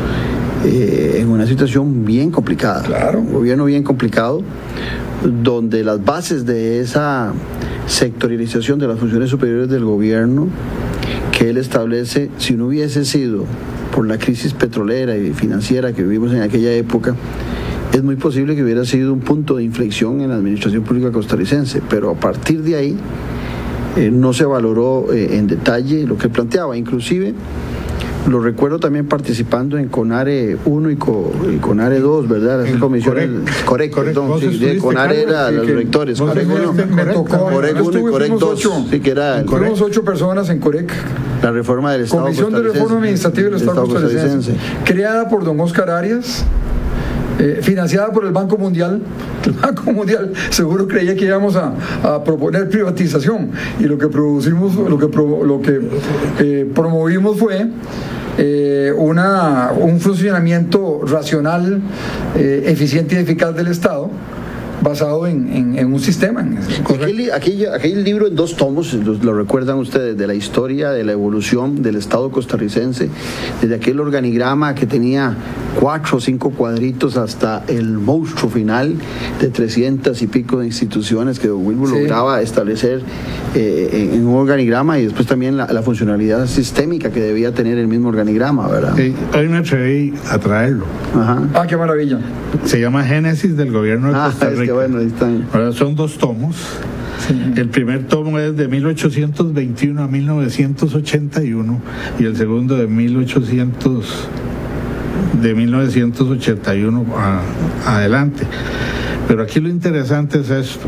en una situación bien complicada. Claro. Un gobierno bien complicado, donde las bases de esa sectorialización de las funciones superiores del gobierno que él establece, si no hubiese sido por la crisis petrolera y financiera que vivimos en aquella época, es muy posible que hubiera sido un punto de inflexión en la administración pública costarricense, pero a partir de ahí no se valoró en detalle lo que planteaba. Inclusive lo recuerdo también participando en CONARE 1 y CONARE 2, ¿verdad? Las comisiones. Correcto, perdón. Sí, CONARE era los rectores. COREC 1 y COREC 2. Sí, que era. Fuimos 8 personas en COREC. La reforma del Estado. Comisión de Reforma Administrativa del Estado costarricense. Creada por don Oscar Arias. Financiada por el Banco Mundial. El Banco Mundial seguro creía que íbamos a proponer privatización, y lo que promovimos fue un funcionamiento racional, eficiente y eficaz del Estado, basado en un sistema. Aquel libro en 2 tomos, lo recuerdan ustedes, de la historia, de la evolución del Estado costarricense, desde aquel organigrama que tenía 4 o 5 cuadritos hasta el monstruo final de 300 y pico de instituciones que Wilbur lograba establecer en un organigrama, y después también la funcionalidad sistémica que debía tener el mismo organigrama, ¿verdad? Sí, hoy me atreví a traerlo. Ajá. Qué maravilla. Se llama Génesis del Gobierno de Costa Rica. Bueno, ahí están. Ahora son 2 tomos. Sí. El primer tomo es de 1821 a 1981 y el segundo de 1981 adelante. Pero aquí lo interesante es esto.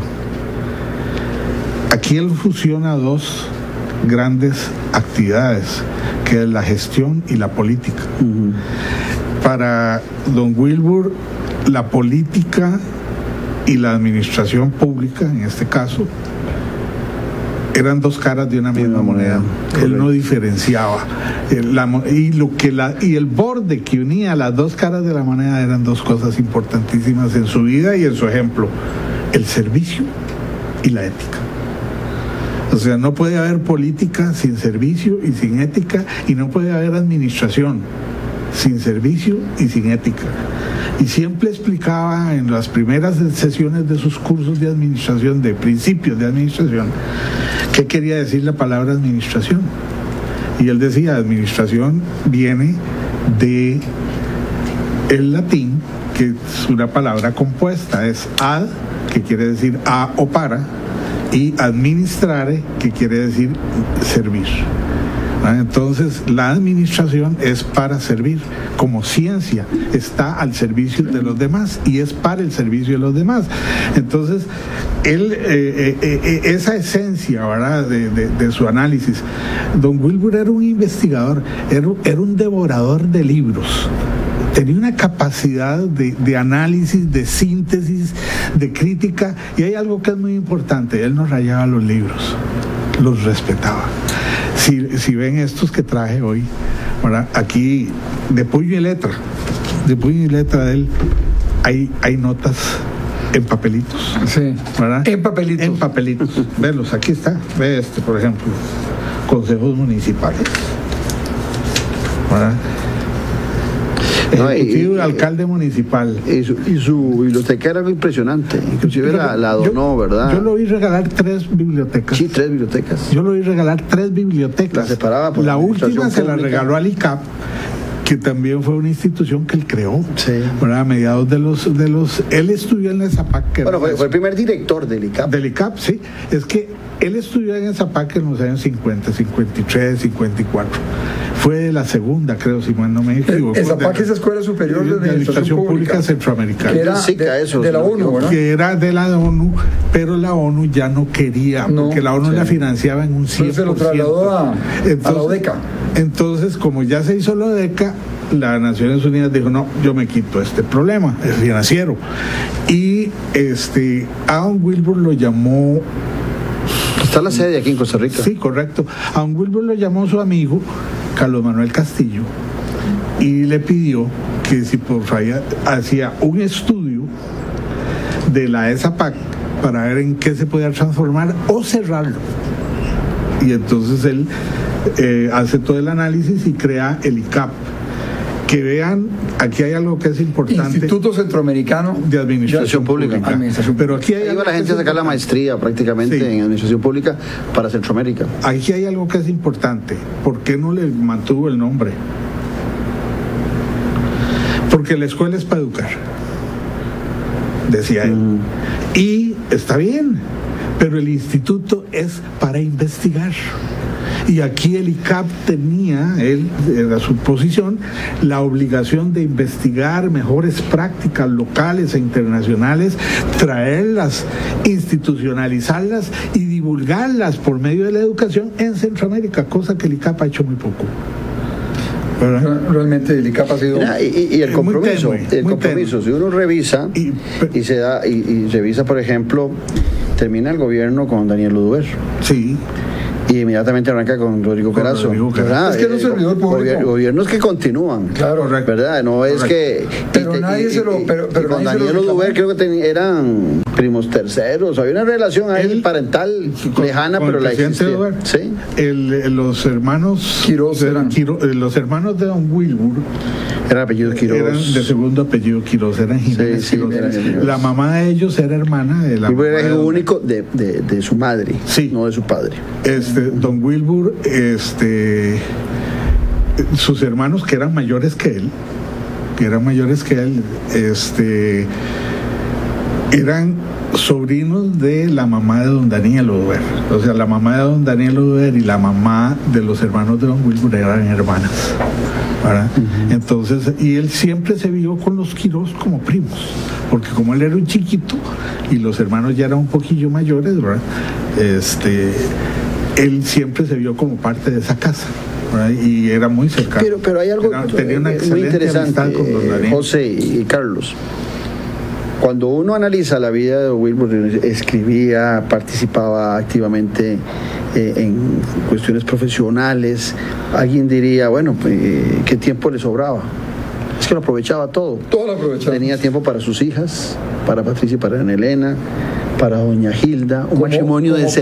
Aquí él fusiona 2 grandes actividades, que es la gestión y la política. Para don Wilbur, la política y la administración pública, en este caso, eran 2 caras de una misma moneda. Él no diferenciaba. Y el borde que unía las 2 caras de la moneda eran 2 cosas importantísimas en su vida y en su ejemplo: el servicio y la ética. O sea, no puede haber política sin servicio y sin ética, y no puede haber administración sin servicio y sin ética. Y siempre explicaba en las primeras sesiones de sus cursos de administración, de principios de administración, qué quería decir la palabra administración. Y él decía, administración viene de el latín, que es una palabra compuesta, es ad, que quiere decir a o para, y administrare, que quiere decir servir. Entonces, la administración es para servir, como ciencia está al servicio de los demás y es para el servicio de los demás. Entonces, él, esa esencia, ¿verdad?, de su análisis. Don Wilbur era un investigador, era un devorador de libros. Tenía una capacidad de análisis, de síntesis, de crítica, y hay algo que es muy importante: él no rayaba los libros. los respetaba. Si ven estos que traje hoy, ¿verdad? Aquí de puño y letra de él hay notas en papelitos. Sí. ¿Verdad? En papelitos. Velos, aquí está. Ve este, por ejemplo, consejos municipales. ¿Verdad? Ejecutivo alcalde municipal. Y su biblioteca era muy impresionante. Inclusive la donó, ¿verdad? Yo lo vi regalar 3 bibliotecas. Sí, 3 bibliotecas. Yo lo vi regalar 3 bibliotecas. La separaba por la última se la pública. regaló al ICAP, que también fue una institución que él creó. Sí. ¿Verdad? A mediados de los él estudió en la Zapac. Bueno, fue el primer director del ICAP. Del ICAP, sí. Es que él estudió en Zapac en los años 50, 53, 54. Fue de la segunda, creo, si mal no me equivoco. El Zapac es la Escuela Superior de Administración Pública Centroamericana. Que era de la ONU, ¿verdad? Que era de la ONU, pero la ONU ya no quería, porque la ONU la financiaba en un 100%. Entonces se lo trasladó a la ODECA. Entonces, como ya se hizo la ODECA, las Naciones Unidas dijo, no, yo me quito este problema financiero. Y Adam Wilbur lo llamó... Está la sede aquí en Costa Rica. Sí, correcto. Adam Wilbur lo llamó su amigo Carlos Manuel Castillo y le pidió que si por favor hacía un estudio de la ESAPAC para ver en qué se podía transformar o cerrarlo. Y entonces él hace todo el análisis y crea el ICAP. Que vean, aquí hay algo que es importante. Instituto Centroamericano de Administración Pública. Pero aquí hay la gente a sacar la maestría prácticamente en Administración Pública para Centroamérica. Aquí hay algo que es importante. ¿Por qué no le mantuvo el nombre? Porque la escuela es para educar, decía él. Y está bien, pero el instituto es para investigar. Y aquí el ICAP tenía, era su posición, la obligación de investigar mejores prácticas locales e internacionales, traerlas, institucionalizarlas y divulgarlas por medio de la educación en Centroamérica, cosa que el ICAP ha hecho muy poco. Realmente el ICAP ha sido... Y el compromiso, si uno revisa y revisa, por ejemplo, termina el gobierno con Daniel Oduber. Sí. Y inmediatamente arranca con Rodrigo Carazo. Es que no es servidor público. Gobiernos que continúan. Claro, ¿verdad? No es que. Pero nadie se lo. Con Daniel Oduber creo que eran primos terceros. Había una relación ahí parental lejana, pero la existía. Sí. Los hermanos Quiroz eran. Los hermanos de Don Wilbur. Era apellido Quiroz. Eran de segundo apellido Quiroz, eran Jiménez Quiroz. La mamá de ellos era hermana de la. Wilbur era hijo único de su madre, no de su padre. Don Wilbur, sus hermanos que eran mayores que él, eran sobrinos de la mamá de don Daniel Oduber. O sea, la mamá de don Daniel Oduber y la mamá de los hermanos de don Wilbur eran hermanas, ¿verdad? Entonces, y él siempre se vio con los Quiroz como primos, porque como él era un chiquito y los hermanos ya eran un poquillo mayores, ¿verdad? Él siempre se vio como parte de esa casa, ¿verdad? Y era muy cercano. Pero hay algo tenía una muy interesante, con don Daniel. José y Carlos. Cuando uno analiza la vida de Wilbur, escribía, participaba activamente en cuestiones profesionales, alguien diría, bueno, pues, ¿qué tiempo le sobraba? Es que lo aprovechaba todo. Todo lo aprovechaba. Tenía tiempo para sus hijas, para Patricia y para Ana Elena, para doña Hilda, un matrimonio de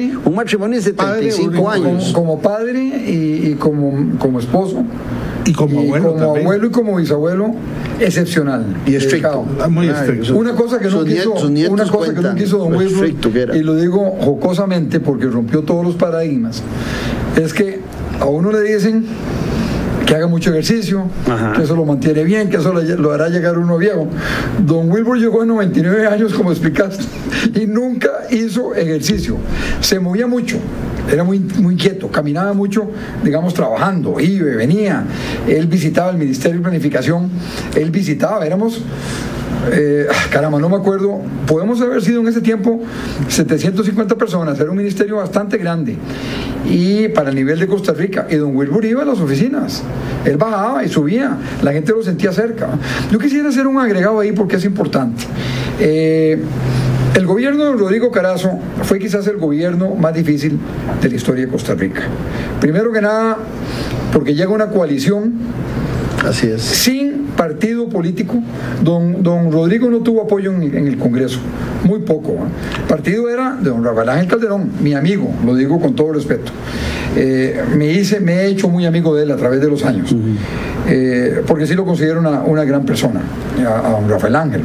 75 años. Como padre y como esposo. Y como abuelo como también. Abuelo y como bisabuelo, excepcional. Y estricto. Muy estricto. Una cosa que no quiso Don Wilbur, y lo digo jocosamente porque rompió todos los paradigmas, es que a uno le dicen que haga mucho ejercicio, que eso lo mantiene bien, que eso lo hará llegar uno viejo. Don Wilbur llegó a 99 años, como explicaste, y nunca hizo ejercicio. Se movía mucho, era muy inquieto, caminaba mucho, digamos, trabajando, iba, venía. Él visitaba el Ministerio de Planificación, éramos... caramba, no me acuerdo, podemos haber sido en ese tiempo 750 personas, era un ministerio bastante grande y para el nivel de Costa Rica, y don Wilbur iba a las oficinas, él bajaba y subía, la gente lo sentía cerca. Yo quisiera hacer un agregado ahí porque es importante. El gobierno de Rodrigo Carazo fue quizás el gobierno más difícil de la historia de Costa Rica. Primero que nada, porque llega una coalición. Así es. Sin partido político. Don Rodrigo no tuvo apoyo en el Congreso, muy poco. El partido era de don Rafael Ángel Calderón, mi amigo, lo digo con todo respeto. Me he hecho muy amigo de él a través de los años, porque sí lo considero una gran persona, a don Rafael Ángel.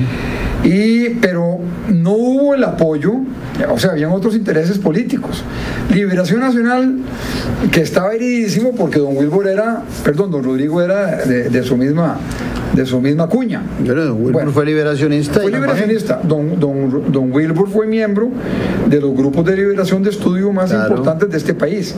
Pero no hubo el apoyo, o sea, habían otros intereses políticos. Liberación Nacional, que estaba heridísimo porque don Rodrigo era de su misma cuña. Pero Wilbur fue liberacionista. Fue liberacionista. Don Wilbur fue miembro de los grupos de liberación de estudio más importantes de este país.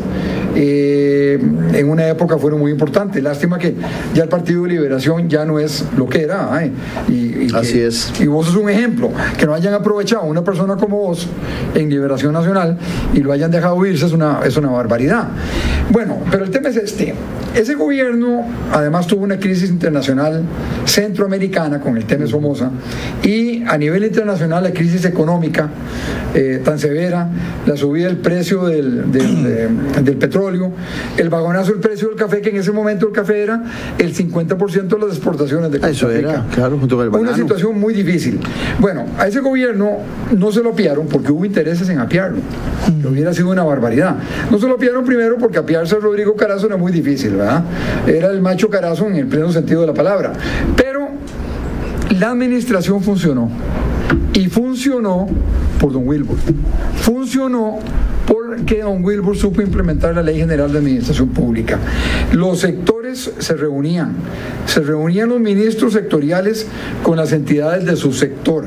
En una época fueron muy importantes. Lástima que ya el Partido de Liberación ya no es lo que era. Así es. Y vos sos un ejemplo. Que no hayan aprovechado a una persona como vos en Liberación Nacional y lo hayan dejado irse es una barbaridad. Bueno, pero el tema es este. Ese gobierno además tuvo una crisis internacional centroamericana con el tema Somoza, y a nivel internacional la crisis económica tan severa, la subida del precio del petróleo, el vagonazo del precio del café, que en ese momento el café era el 50% de las exportaciones de Costa Rica. Era, claro, junto con el banano. Una situación muy difícil. Bueno, a ese gobierno no se lo apiaron porque hubo intereses en apiarlo, que hubiera sido una barbaridad. No se lo apiaron primero porque apiarse a Rodrigo Carazo era muy difícil, ¿verdad? Era el macho Carazo en el pleno sentido de la palabra. Pero la administración funcionó, y funcionó por don Wilbur. Funcionó porque don Wilbur supo implementar la Ley General de Administración Pública. Los sectores se reunían los ministros sectoriales con las entidades de su sector.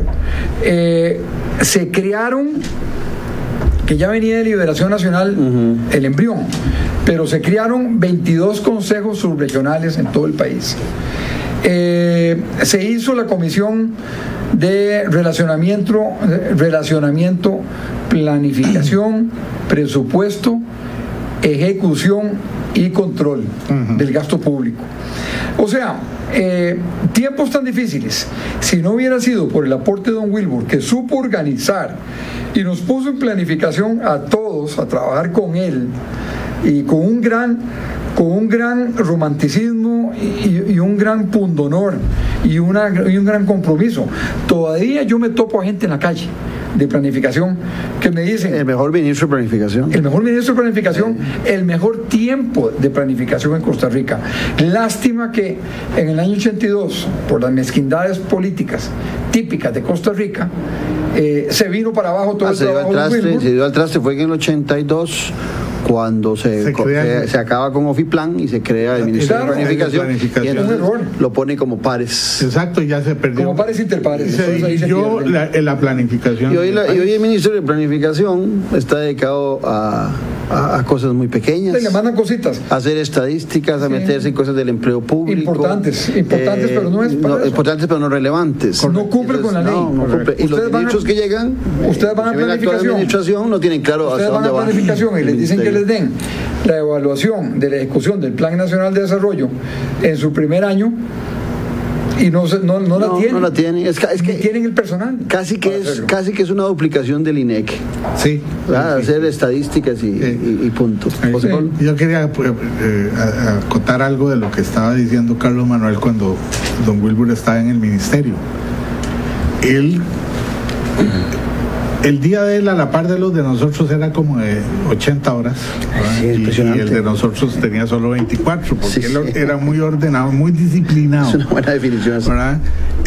Se crearon, que ya venía de Liberación Nacional, el embrión, pero se crearon 22 consejos subregionales en todo el país. Se hizo la comisión de relacionamiento, planificación, presupuesto, ejecución y control del gasto público. O sea, tiempos tan difíciles, si no hubiera sido por el aporte de don Wilbur, que supo organizar y nos puso en planificación a todos a trabajar con él, y con un gran romanticismo y un gran pundonor y un gran compromiso. Todavía yo me topo a gente en la calle de planificación que me dicen: el mejor ministro de planificación, el mejor tiempo de planificación en Costa Rica. Lástima que en el año 82, por las mezquindades políticas típicas de Costa Rica, se vino para abajo todo el trabajo. Se dio al traste, fue en el 82 cuando se acaba con Ofiplan y se crea el Ministerio de Planificación. Y entonces lo pone como pares. Exacto, y ya se perdió. Como pares interpares. La planificación. Y hoy el Ministerio de Planificación está dedicado a cosas muy pequeñas. Le mandan cositas. A hacer estadísticas, a meterse en cosas del empleo público. Importantes, pero no es para eso. Importantes, pero no relevantes. No cumple con la ley. No cumple. Y los ministros que llegan, ustedes van a planificación. La administración no tienen claro hacia dónde van. Ustedes van a planificación y les dicen que les den la evaluación de la ejecución del Plan Nacional de Desarrollo en su primer año, y no la tienen. No la tienen. Es que tienen el personal. Casi que es una duplicación del INEC. Sí. Hacer estadísticas y punto. Sí. Yo quería acotar algo de lo que estaba diciendo Carlos Manuel cuando don Wilbur estaba en el ministerio. El día de él, a la par de los de nosotros, era como de 80 horas. Sí, y el de nosotros tenía solo 24, porque él era muy ordenado, muy disciplinado. Es una buena definición. ¿Verdad?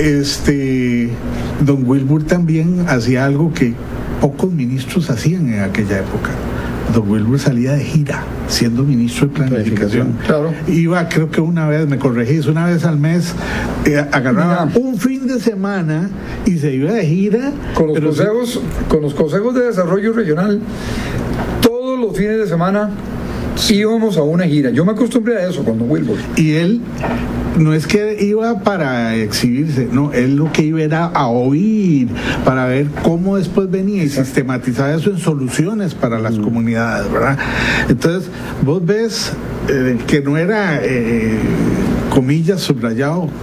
Don Wilbur también hacía algo que pocos ministros hacían en aquella época. Don Wilbur salía de gira siendo ministro de planificación. Claro. Iba, creo que una vez al mes, agarraba un fin de semana y se iba de gira con los consejos de desarrollo regional. Todos los fines de semana íbamos a una gira. Yo me acostumbré a eso con don Wilbur. Y él no es que iba para exhibirse, no, él lo que iba era a oír, para ver cómo después venía y sistematizar eso en soluciones para las comunidades, ¿verdad? Entonces, vos ves que no era, comillas, subrayado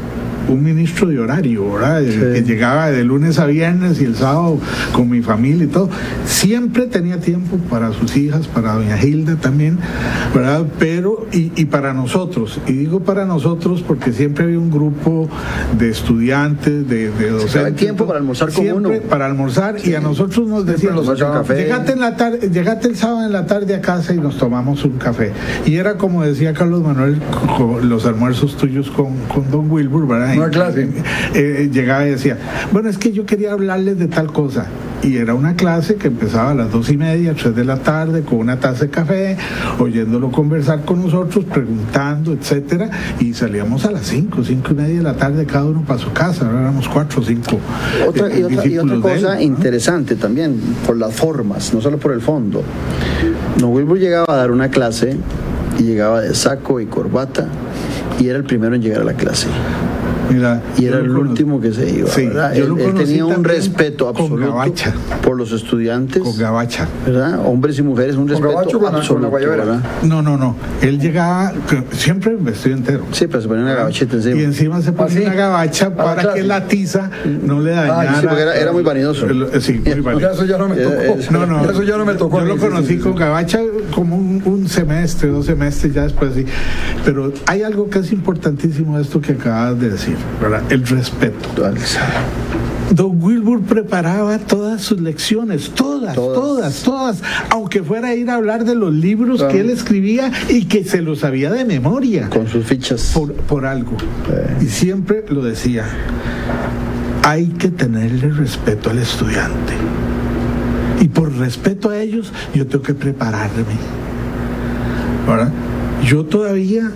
un ministro de horario, ¿verdad? Que llegaba de lunes a viernes y el sábado con mi familia y todo. Siempre tenía tiempo para sus hijas, para doña Hilda también, ¿verdad? Pero, y para nosotros, y digo para nosotros porque siempre había un grupo de estudiantes, de docentes. Había tiempo para almorzar con uno. Para almorzar, y a nosotros nos decían, llegate el sábado en la tarde a casa y nos tomamos un café. Y era como decía Carlos Manuel, los almuerzos tuyos con don Wilbur, ¿verdad? Una clase. Llegaba y decía, bueno, es que yo quería hablarles de tal cosa. Y era una clase que empezaba a las 2:30, 3 de la tarde, con una taza de café, oyéndolo conversar con nosotros, preguntando, etcétera, y salíamos a las 5:30 de la tarde, cada uno para su casa. Ahora éramos 4 o 5. Y otra cosa interesante también, por las formas, no solo por el fondo. Don Wilbur llegaba a dar una clase y llegaba de saco y corbata y era el primero en llegar a la clase. Mira, y era el último que se iba, sí, ¿verdad? Él tenía un respeto absoluto por los estudiantes, con gabacha, ¿verdad? Hombres y mujeres, un respeto absoluto, ¿verdad? No, él llegaba siempre vestido entero. Sí, pero se ponía una gabachita encima. Y encima se ponía una gabacha para que la tiza no le dañara. Sí, porque era muy vanidoso. Sí, muy vanidoso. Eso ya no me tocó. Eso ya no me tocó. Yo lo conocí con gabacha como un semestre, 2 semestres, ya después sí. Pero hay algo que es importantísimo de esto que acabas de decir, ¿verdad? El respeto. Don Wilbur preparaba todas sus lecciones, todas, aunque fuera a ir a hablar de los libros que él escribía y que se los sabía de memoria. Con sus fichas. Por algo. Y siempre lo decía, hay que tenerle respeto al estudiante. Y por respeto a ellos, yo tengo que prepararme. ¿Verdad? Yo todavía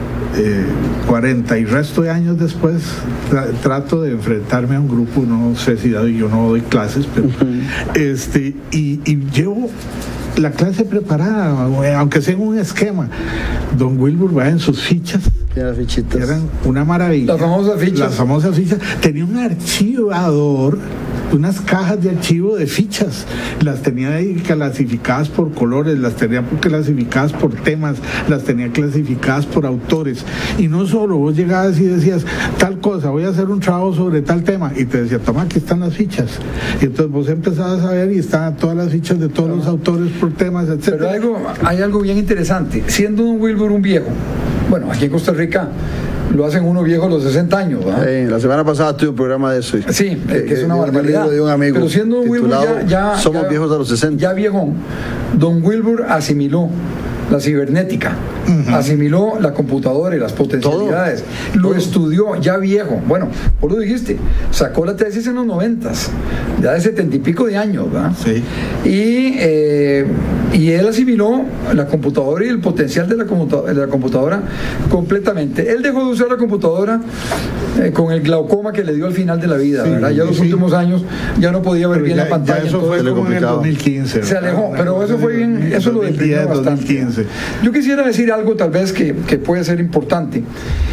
40 y resto de años después trato de enfrentarme a un grupo, no sé si yo no doy clases, pero y llevo la clase preparada, aunque sea en un esquema. Don Wilbur va en sus fichas, eran una maravilla. Las famosas fichas. Tenía un archivador, unas cajas de archivo de fichas, las tenía ahí clasificadas por colores, las tenía clasificadas por temas, las tenía clasificadas por autores. Y no solo vos llegabas y decías tal cosa, voy a hacer un trabajo sobre tal tema, y te decía, toma, aquí están las fichas. Y entonces vos empezabas a ver y estaban todas las fichas de todos los autores por temas, etc. Pero hay algo bien interesante. Siendo don Wilbur un viejo, bueno, aquí en Costa Rica lo hacen uno viejo a los 60 años, ¿verdad? La semana pasada tuve un programa de eso. Sí, que es una barbaridad. De un amigo, pero siendo don Wilbur somos viejos a los 60. Ya viejón, don Wilbur asimiló la cibernética, asimiló la computadora y las potencialidades, lo estudió ya viejo. Bueno, vos lo dijiste, sacó la tesis en los 90s, ya de 70 y pico de años, ¿verdad? Sí. Y él asimiló la computadora y el potencial de la computadora completamente. Él dejó de usar la computadora con el glaucoma que le dio al final de la vida, ¿verdad? Ya los últimos años ya no podía ver bien la pantalla. Eso fue como en el 2015. Se alejó, pero eso fue bien, eso lo deprimió bastante. 2015. Yo quisiera decir algo tal vez que puede ser importante.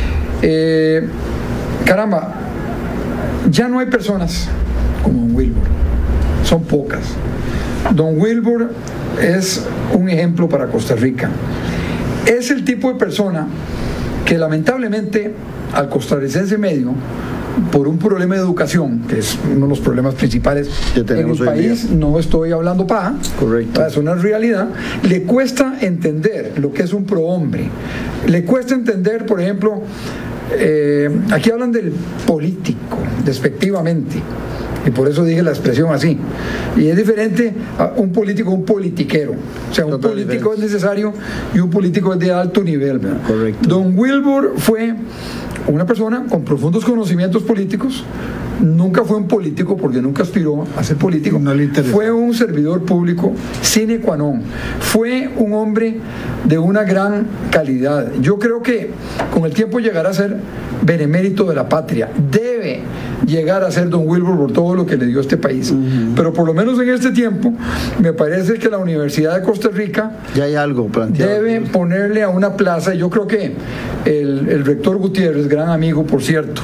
Caramba, ya no hay personas como don Wilbur, son pocas. Don Wilbur es un ejemplo para Costa Rica. Es el tipo de persona que lamentablemente al costarricense medio, por un problema de educación, que es uno de los problemas principales en el país, no estoy hablando paja, correcto, es una realidad, le cuesta entender lo que es un prohombre, le cuesta entender, por ejemplo, aquí hablan del político, despectivamente, y por eso dije la expresión así, y es diferente a un político, un politiquero, o sea, un político es necesario y un político es de alto nivel, ¿verdad? Correcto. Don Wilbur fue una persona con profundos conocimientos políticos, nunca fue un político porque nunca aspiró a ser político, fue un servidor público sine qua non, fue un hombre de una gran calidad. Yo creo que con el tiempo llegará a ser benemérito de la patria, debe llegar a ser don Wilbur por todo lo que le dio a este país, pero por lo menos en este tiempo me parece que la Universidad de Costa Rica ya hay algo planteado, debe ponerle a una plaza. Yo creo que el rector Gutiérrez, gran amigo por cierto,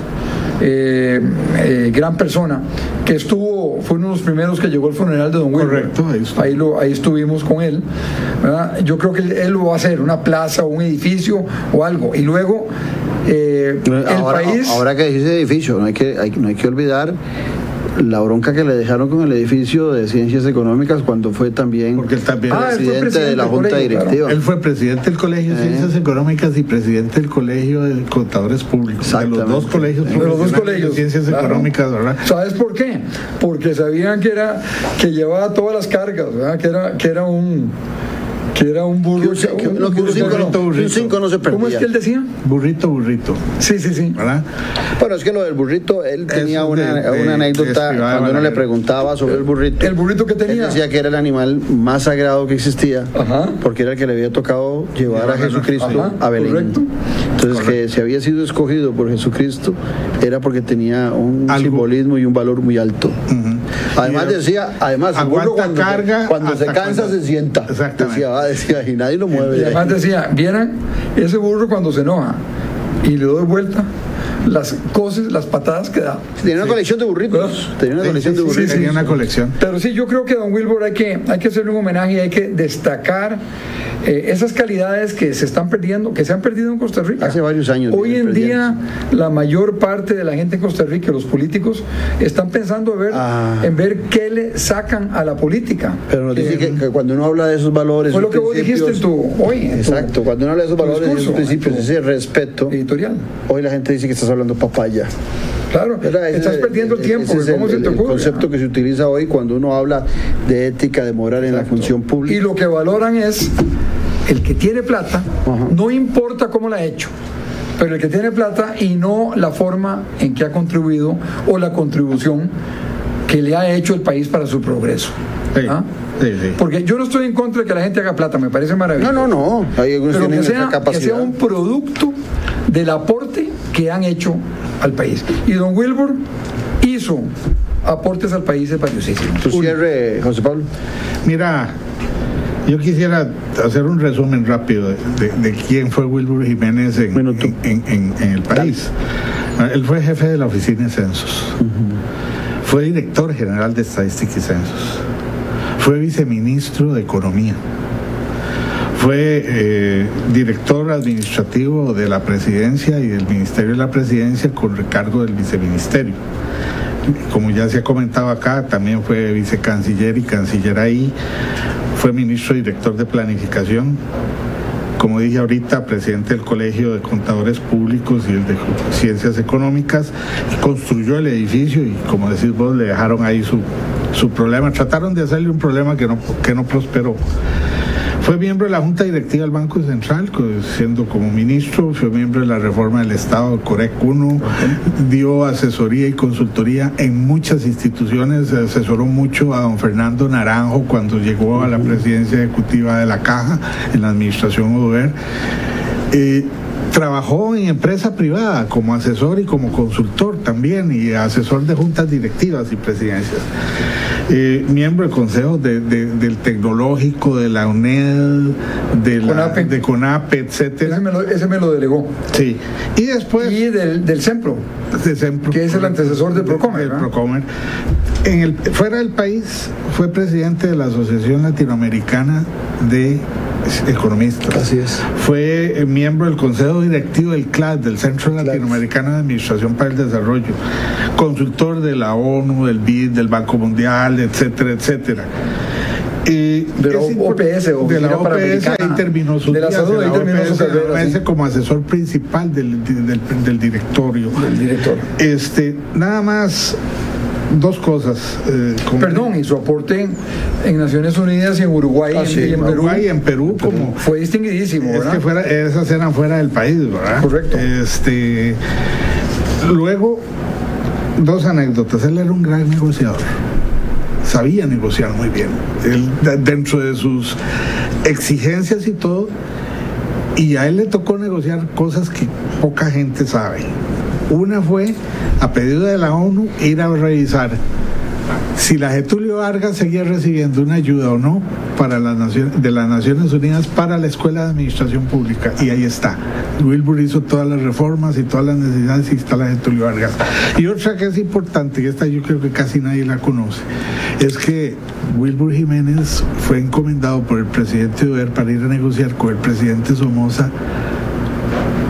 gran persona, que fue uno de los primeros que llegó al funeral de don Wilbur. Correcto, ahí estuvimos con él, ¿verdad? Yo creo que él lo va a hacer, una plaza o un edificio o algo, y luego Ahora que dice edificio, no hay que olvidar la bronca que le dejaron con el edificio de Ciencias Económicas cuando fue también, porque él también presidente de la Junta Directiva. Claro. Él fue presidente del Colegio de Ciencias Económicas y presidente del Colegio de Contadores Públicos. De los dos colegios de Ciencias Económicas, ¿verdad? ¿Sabes por qué? Porque sabían que llevaba todas las cargas, ¿verdad? Que era un burro. Un 5 no se perdía. ¿Cómo es que él decía? Burrito. Sí. ¿Verdad? Bueno, es que lo del burrito, él tenía una anécdota cuando uno le preguntaba sobre el burrito. ¿El burrito que tenía? Él decía que era el animal más sagrado que existía, porque era el que le había tocado llevar a Jesucristo a Belén. Correcto. Entonces, que si había sido escogido por Jesucristo, era porque tenía un simbolismo y un valor muy alto. Además decía, el burro cuando se cansa se sienta. Exactamente. Decía, y nadie lo mueve. Y además decía, vieran ese burro cuando se enoja y le doy vuelta, las patadas que da. Tenía una colección de burritos. Tenía una colección. Pero sí, yo creo que a don Wilbur hay que hacerle un homenaje y hay que destacar esas calidades que se están perdiendo, que se han perdido en Costa Rica. Hace varios años. Hoy en día, la mayor parte de la gente en Costa Rica, los políticos, están pensando en ver qué le sacan a la política. Pero nos dice que cuando uno habla de esos valores, fue lo que vos dijiste hoy. Exacto, cuando uno habla de esos valores y esos principios, ese respeto editorial. Hoy la gente dice que estás hablando papaya. Claro, estás perdiendo el tiempo. Ese es el concepto que se utiliza hoy cuando uno habla de ética, de moral en la función pública. Y lo que valoran es el que tiene plata, no importa cómo la ha hecho, pero el que tiene plata y no la forma en que ha contribuido o la contribución que le ha hecho el país para su progreso. Sí. Porque yo no estoy en contra de que la gente haga plata, me parece maravilloso. No. Pero que sea un producto del aporte que han hecho al país. Y don Wilbur hizo aportes al país valiosísimos. Tu cierre, José Pablo. Mira, yo quisiera hacer un resumen rápido de quién fue Wilbur Jiménez en el país. Él fue jefe de la Oficina de Censos. Fue director general de Estadística y Censos. Fue viceministro de Economía. Fue director administrativo de la Presidencia y del Ministerio de la Presidencia con recargo del viceministerio. Como ya se ha comentado acá, también fue vicecanciller y canciller ahí. Fue ministro director de Planificación. Como dije ahorita, presidente del Colegio de Contadores Públicos y el de Ciencias Económicas. Y construyó el edificio y, como decís vos, le dejaron ahí su problema. Trataron de hacerle un problema que no prosperó. Fue miembro de la Junta Directiva del Banco Central, siendo como ministro. Fue miembro de la reforma del Estado, Corec 1. Dio asesoría y consultoría en muchas instituciones. Asesoró mucho a don Fernando Naranjo cuando llegó a la presidencia ejecutiva de la Caja, en la administración Odover. Trabajó en empresa privada como asesor y como consultor también, y asesor de juntas directivas y presidencias. Miembro del consejo del Tecnológico, de la UNED, de CONAPE, etcétera. Ese me lo delegó. Sí. Y después. Y del CEMPRO. Que es el antecesor de Procomer. Procomer. Fuera del país, fue presidente de la Asociación Latinoamericana de Economistas. Así es. Fue miembro del Consejo Directivo del CLAD, del Centro Latinoamericano de Administración para el Desarrollo. Consultor de la ONU, del BID, del Banco Mundial, etcétera, etcétera. De la OPS, de la OPS, ahí terminó su de la salud, ahí terminó su carrera, como asesor principal del directorio. Del director. Nada más. Dos cosas. Y su aporte en Naciones Unidas y en Uruguay y en Perú. Uruguay y en Perú como fue distinguidísimo, ¿verdad? Es que esas eran fuera del país, ¿verdad? Correcto. Luego, dos anécdotas. Él era un gran negociador. Sabía negociar muy bien. Él, dentro de sus exigencias y todo, y a él le tocó negociar cosas que poca gente sabe. Una fue, a pedido de la ONU, ir a revisar si la Getúlio Vargas seguía recibiendo una ayuda o no de las Naciones Unidas para la Escuela de Administración Pública. Y ahí está. Wilbur hizo todas las reformas y todas las necesidades y está la Getúlio Vargas. Y otra que es importante, y esta yo creo que casi nadie la conoce, es que Wilbur Jiménez fue encomendado por el presidente Odover para ir a negociar con el presidente Somoza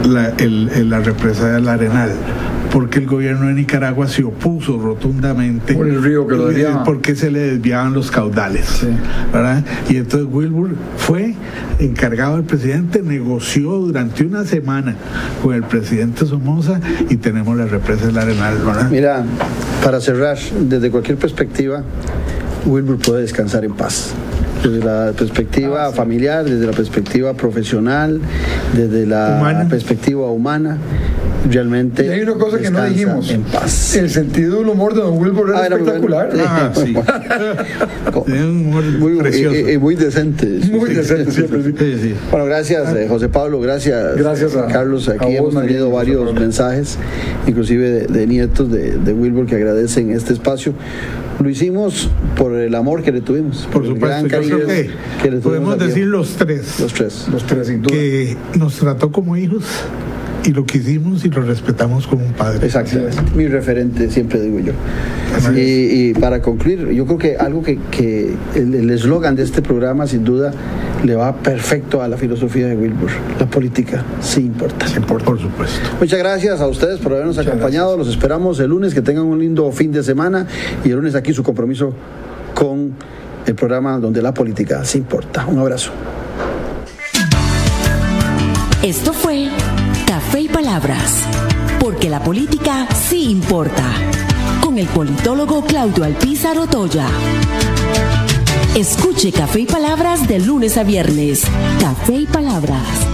la represa del Arenal, porque el gobierno de Nicaragua se opuso rotundamente por el río que lo desviaba, porque se le desviaban los caudales, sí, ¿verdad? Y entonces Wilbur fue encargado del presidente, negoció durante una semana con el presidente Somoza y tenemos la represa del Arenal, ¿verdad? Mira, para cerrar, desde cualquier perspectiva, Wilbur puede descansar en paz. Desde la perspectiva familiar, desde la perspectiva profesional, desde la perspectiva humana, realmente. Y hay una cosa que no dijimos, en paz. El sentido del humor de don Wilbur era espectacular. Sí. Un humor muy precioso. Muy decente. Muy decente, siempre. Sí. Bueno, gracias José Pablo, gracias a Carlos. Aquí hemos tenido varios mensajes, inclusive de nietos de Wilbur, que agradecen este espacio. Lo hicimos por el amor que le tuvimos. Por supuesto, yo creo que le podemos decir los tres, sin duda, que nos trató como hijos y lo quisimos y lo respetamos como un padre. Exactamente, mi referente, siempre digo yo. Y para concluir, yo creo que algo que el eslogan de este programa sin duda le va perfecto a la filosofía de Wilbur: la política sí importa. Sí importa, por supuesto. Muchas gracias a ustedes por habernos acompañado. Los esperamos el lunes, que tengan un lindo fin de semana, y el lunes aquí su compromiso con el programa donde la política sí importa. Un abrazo. Esto fue Café y Palabras, porque la política sí importa, con el politólogo Claudio Alpizar Otoya. Escuche Café y Palabras de lunes a viernes. Café y Palabras.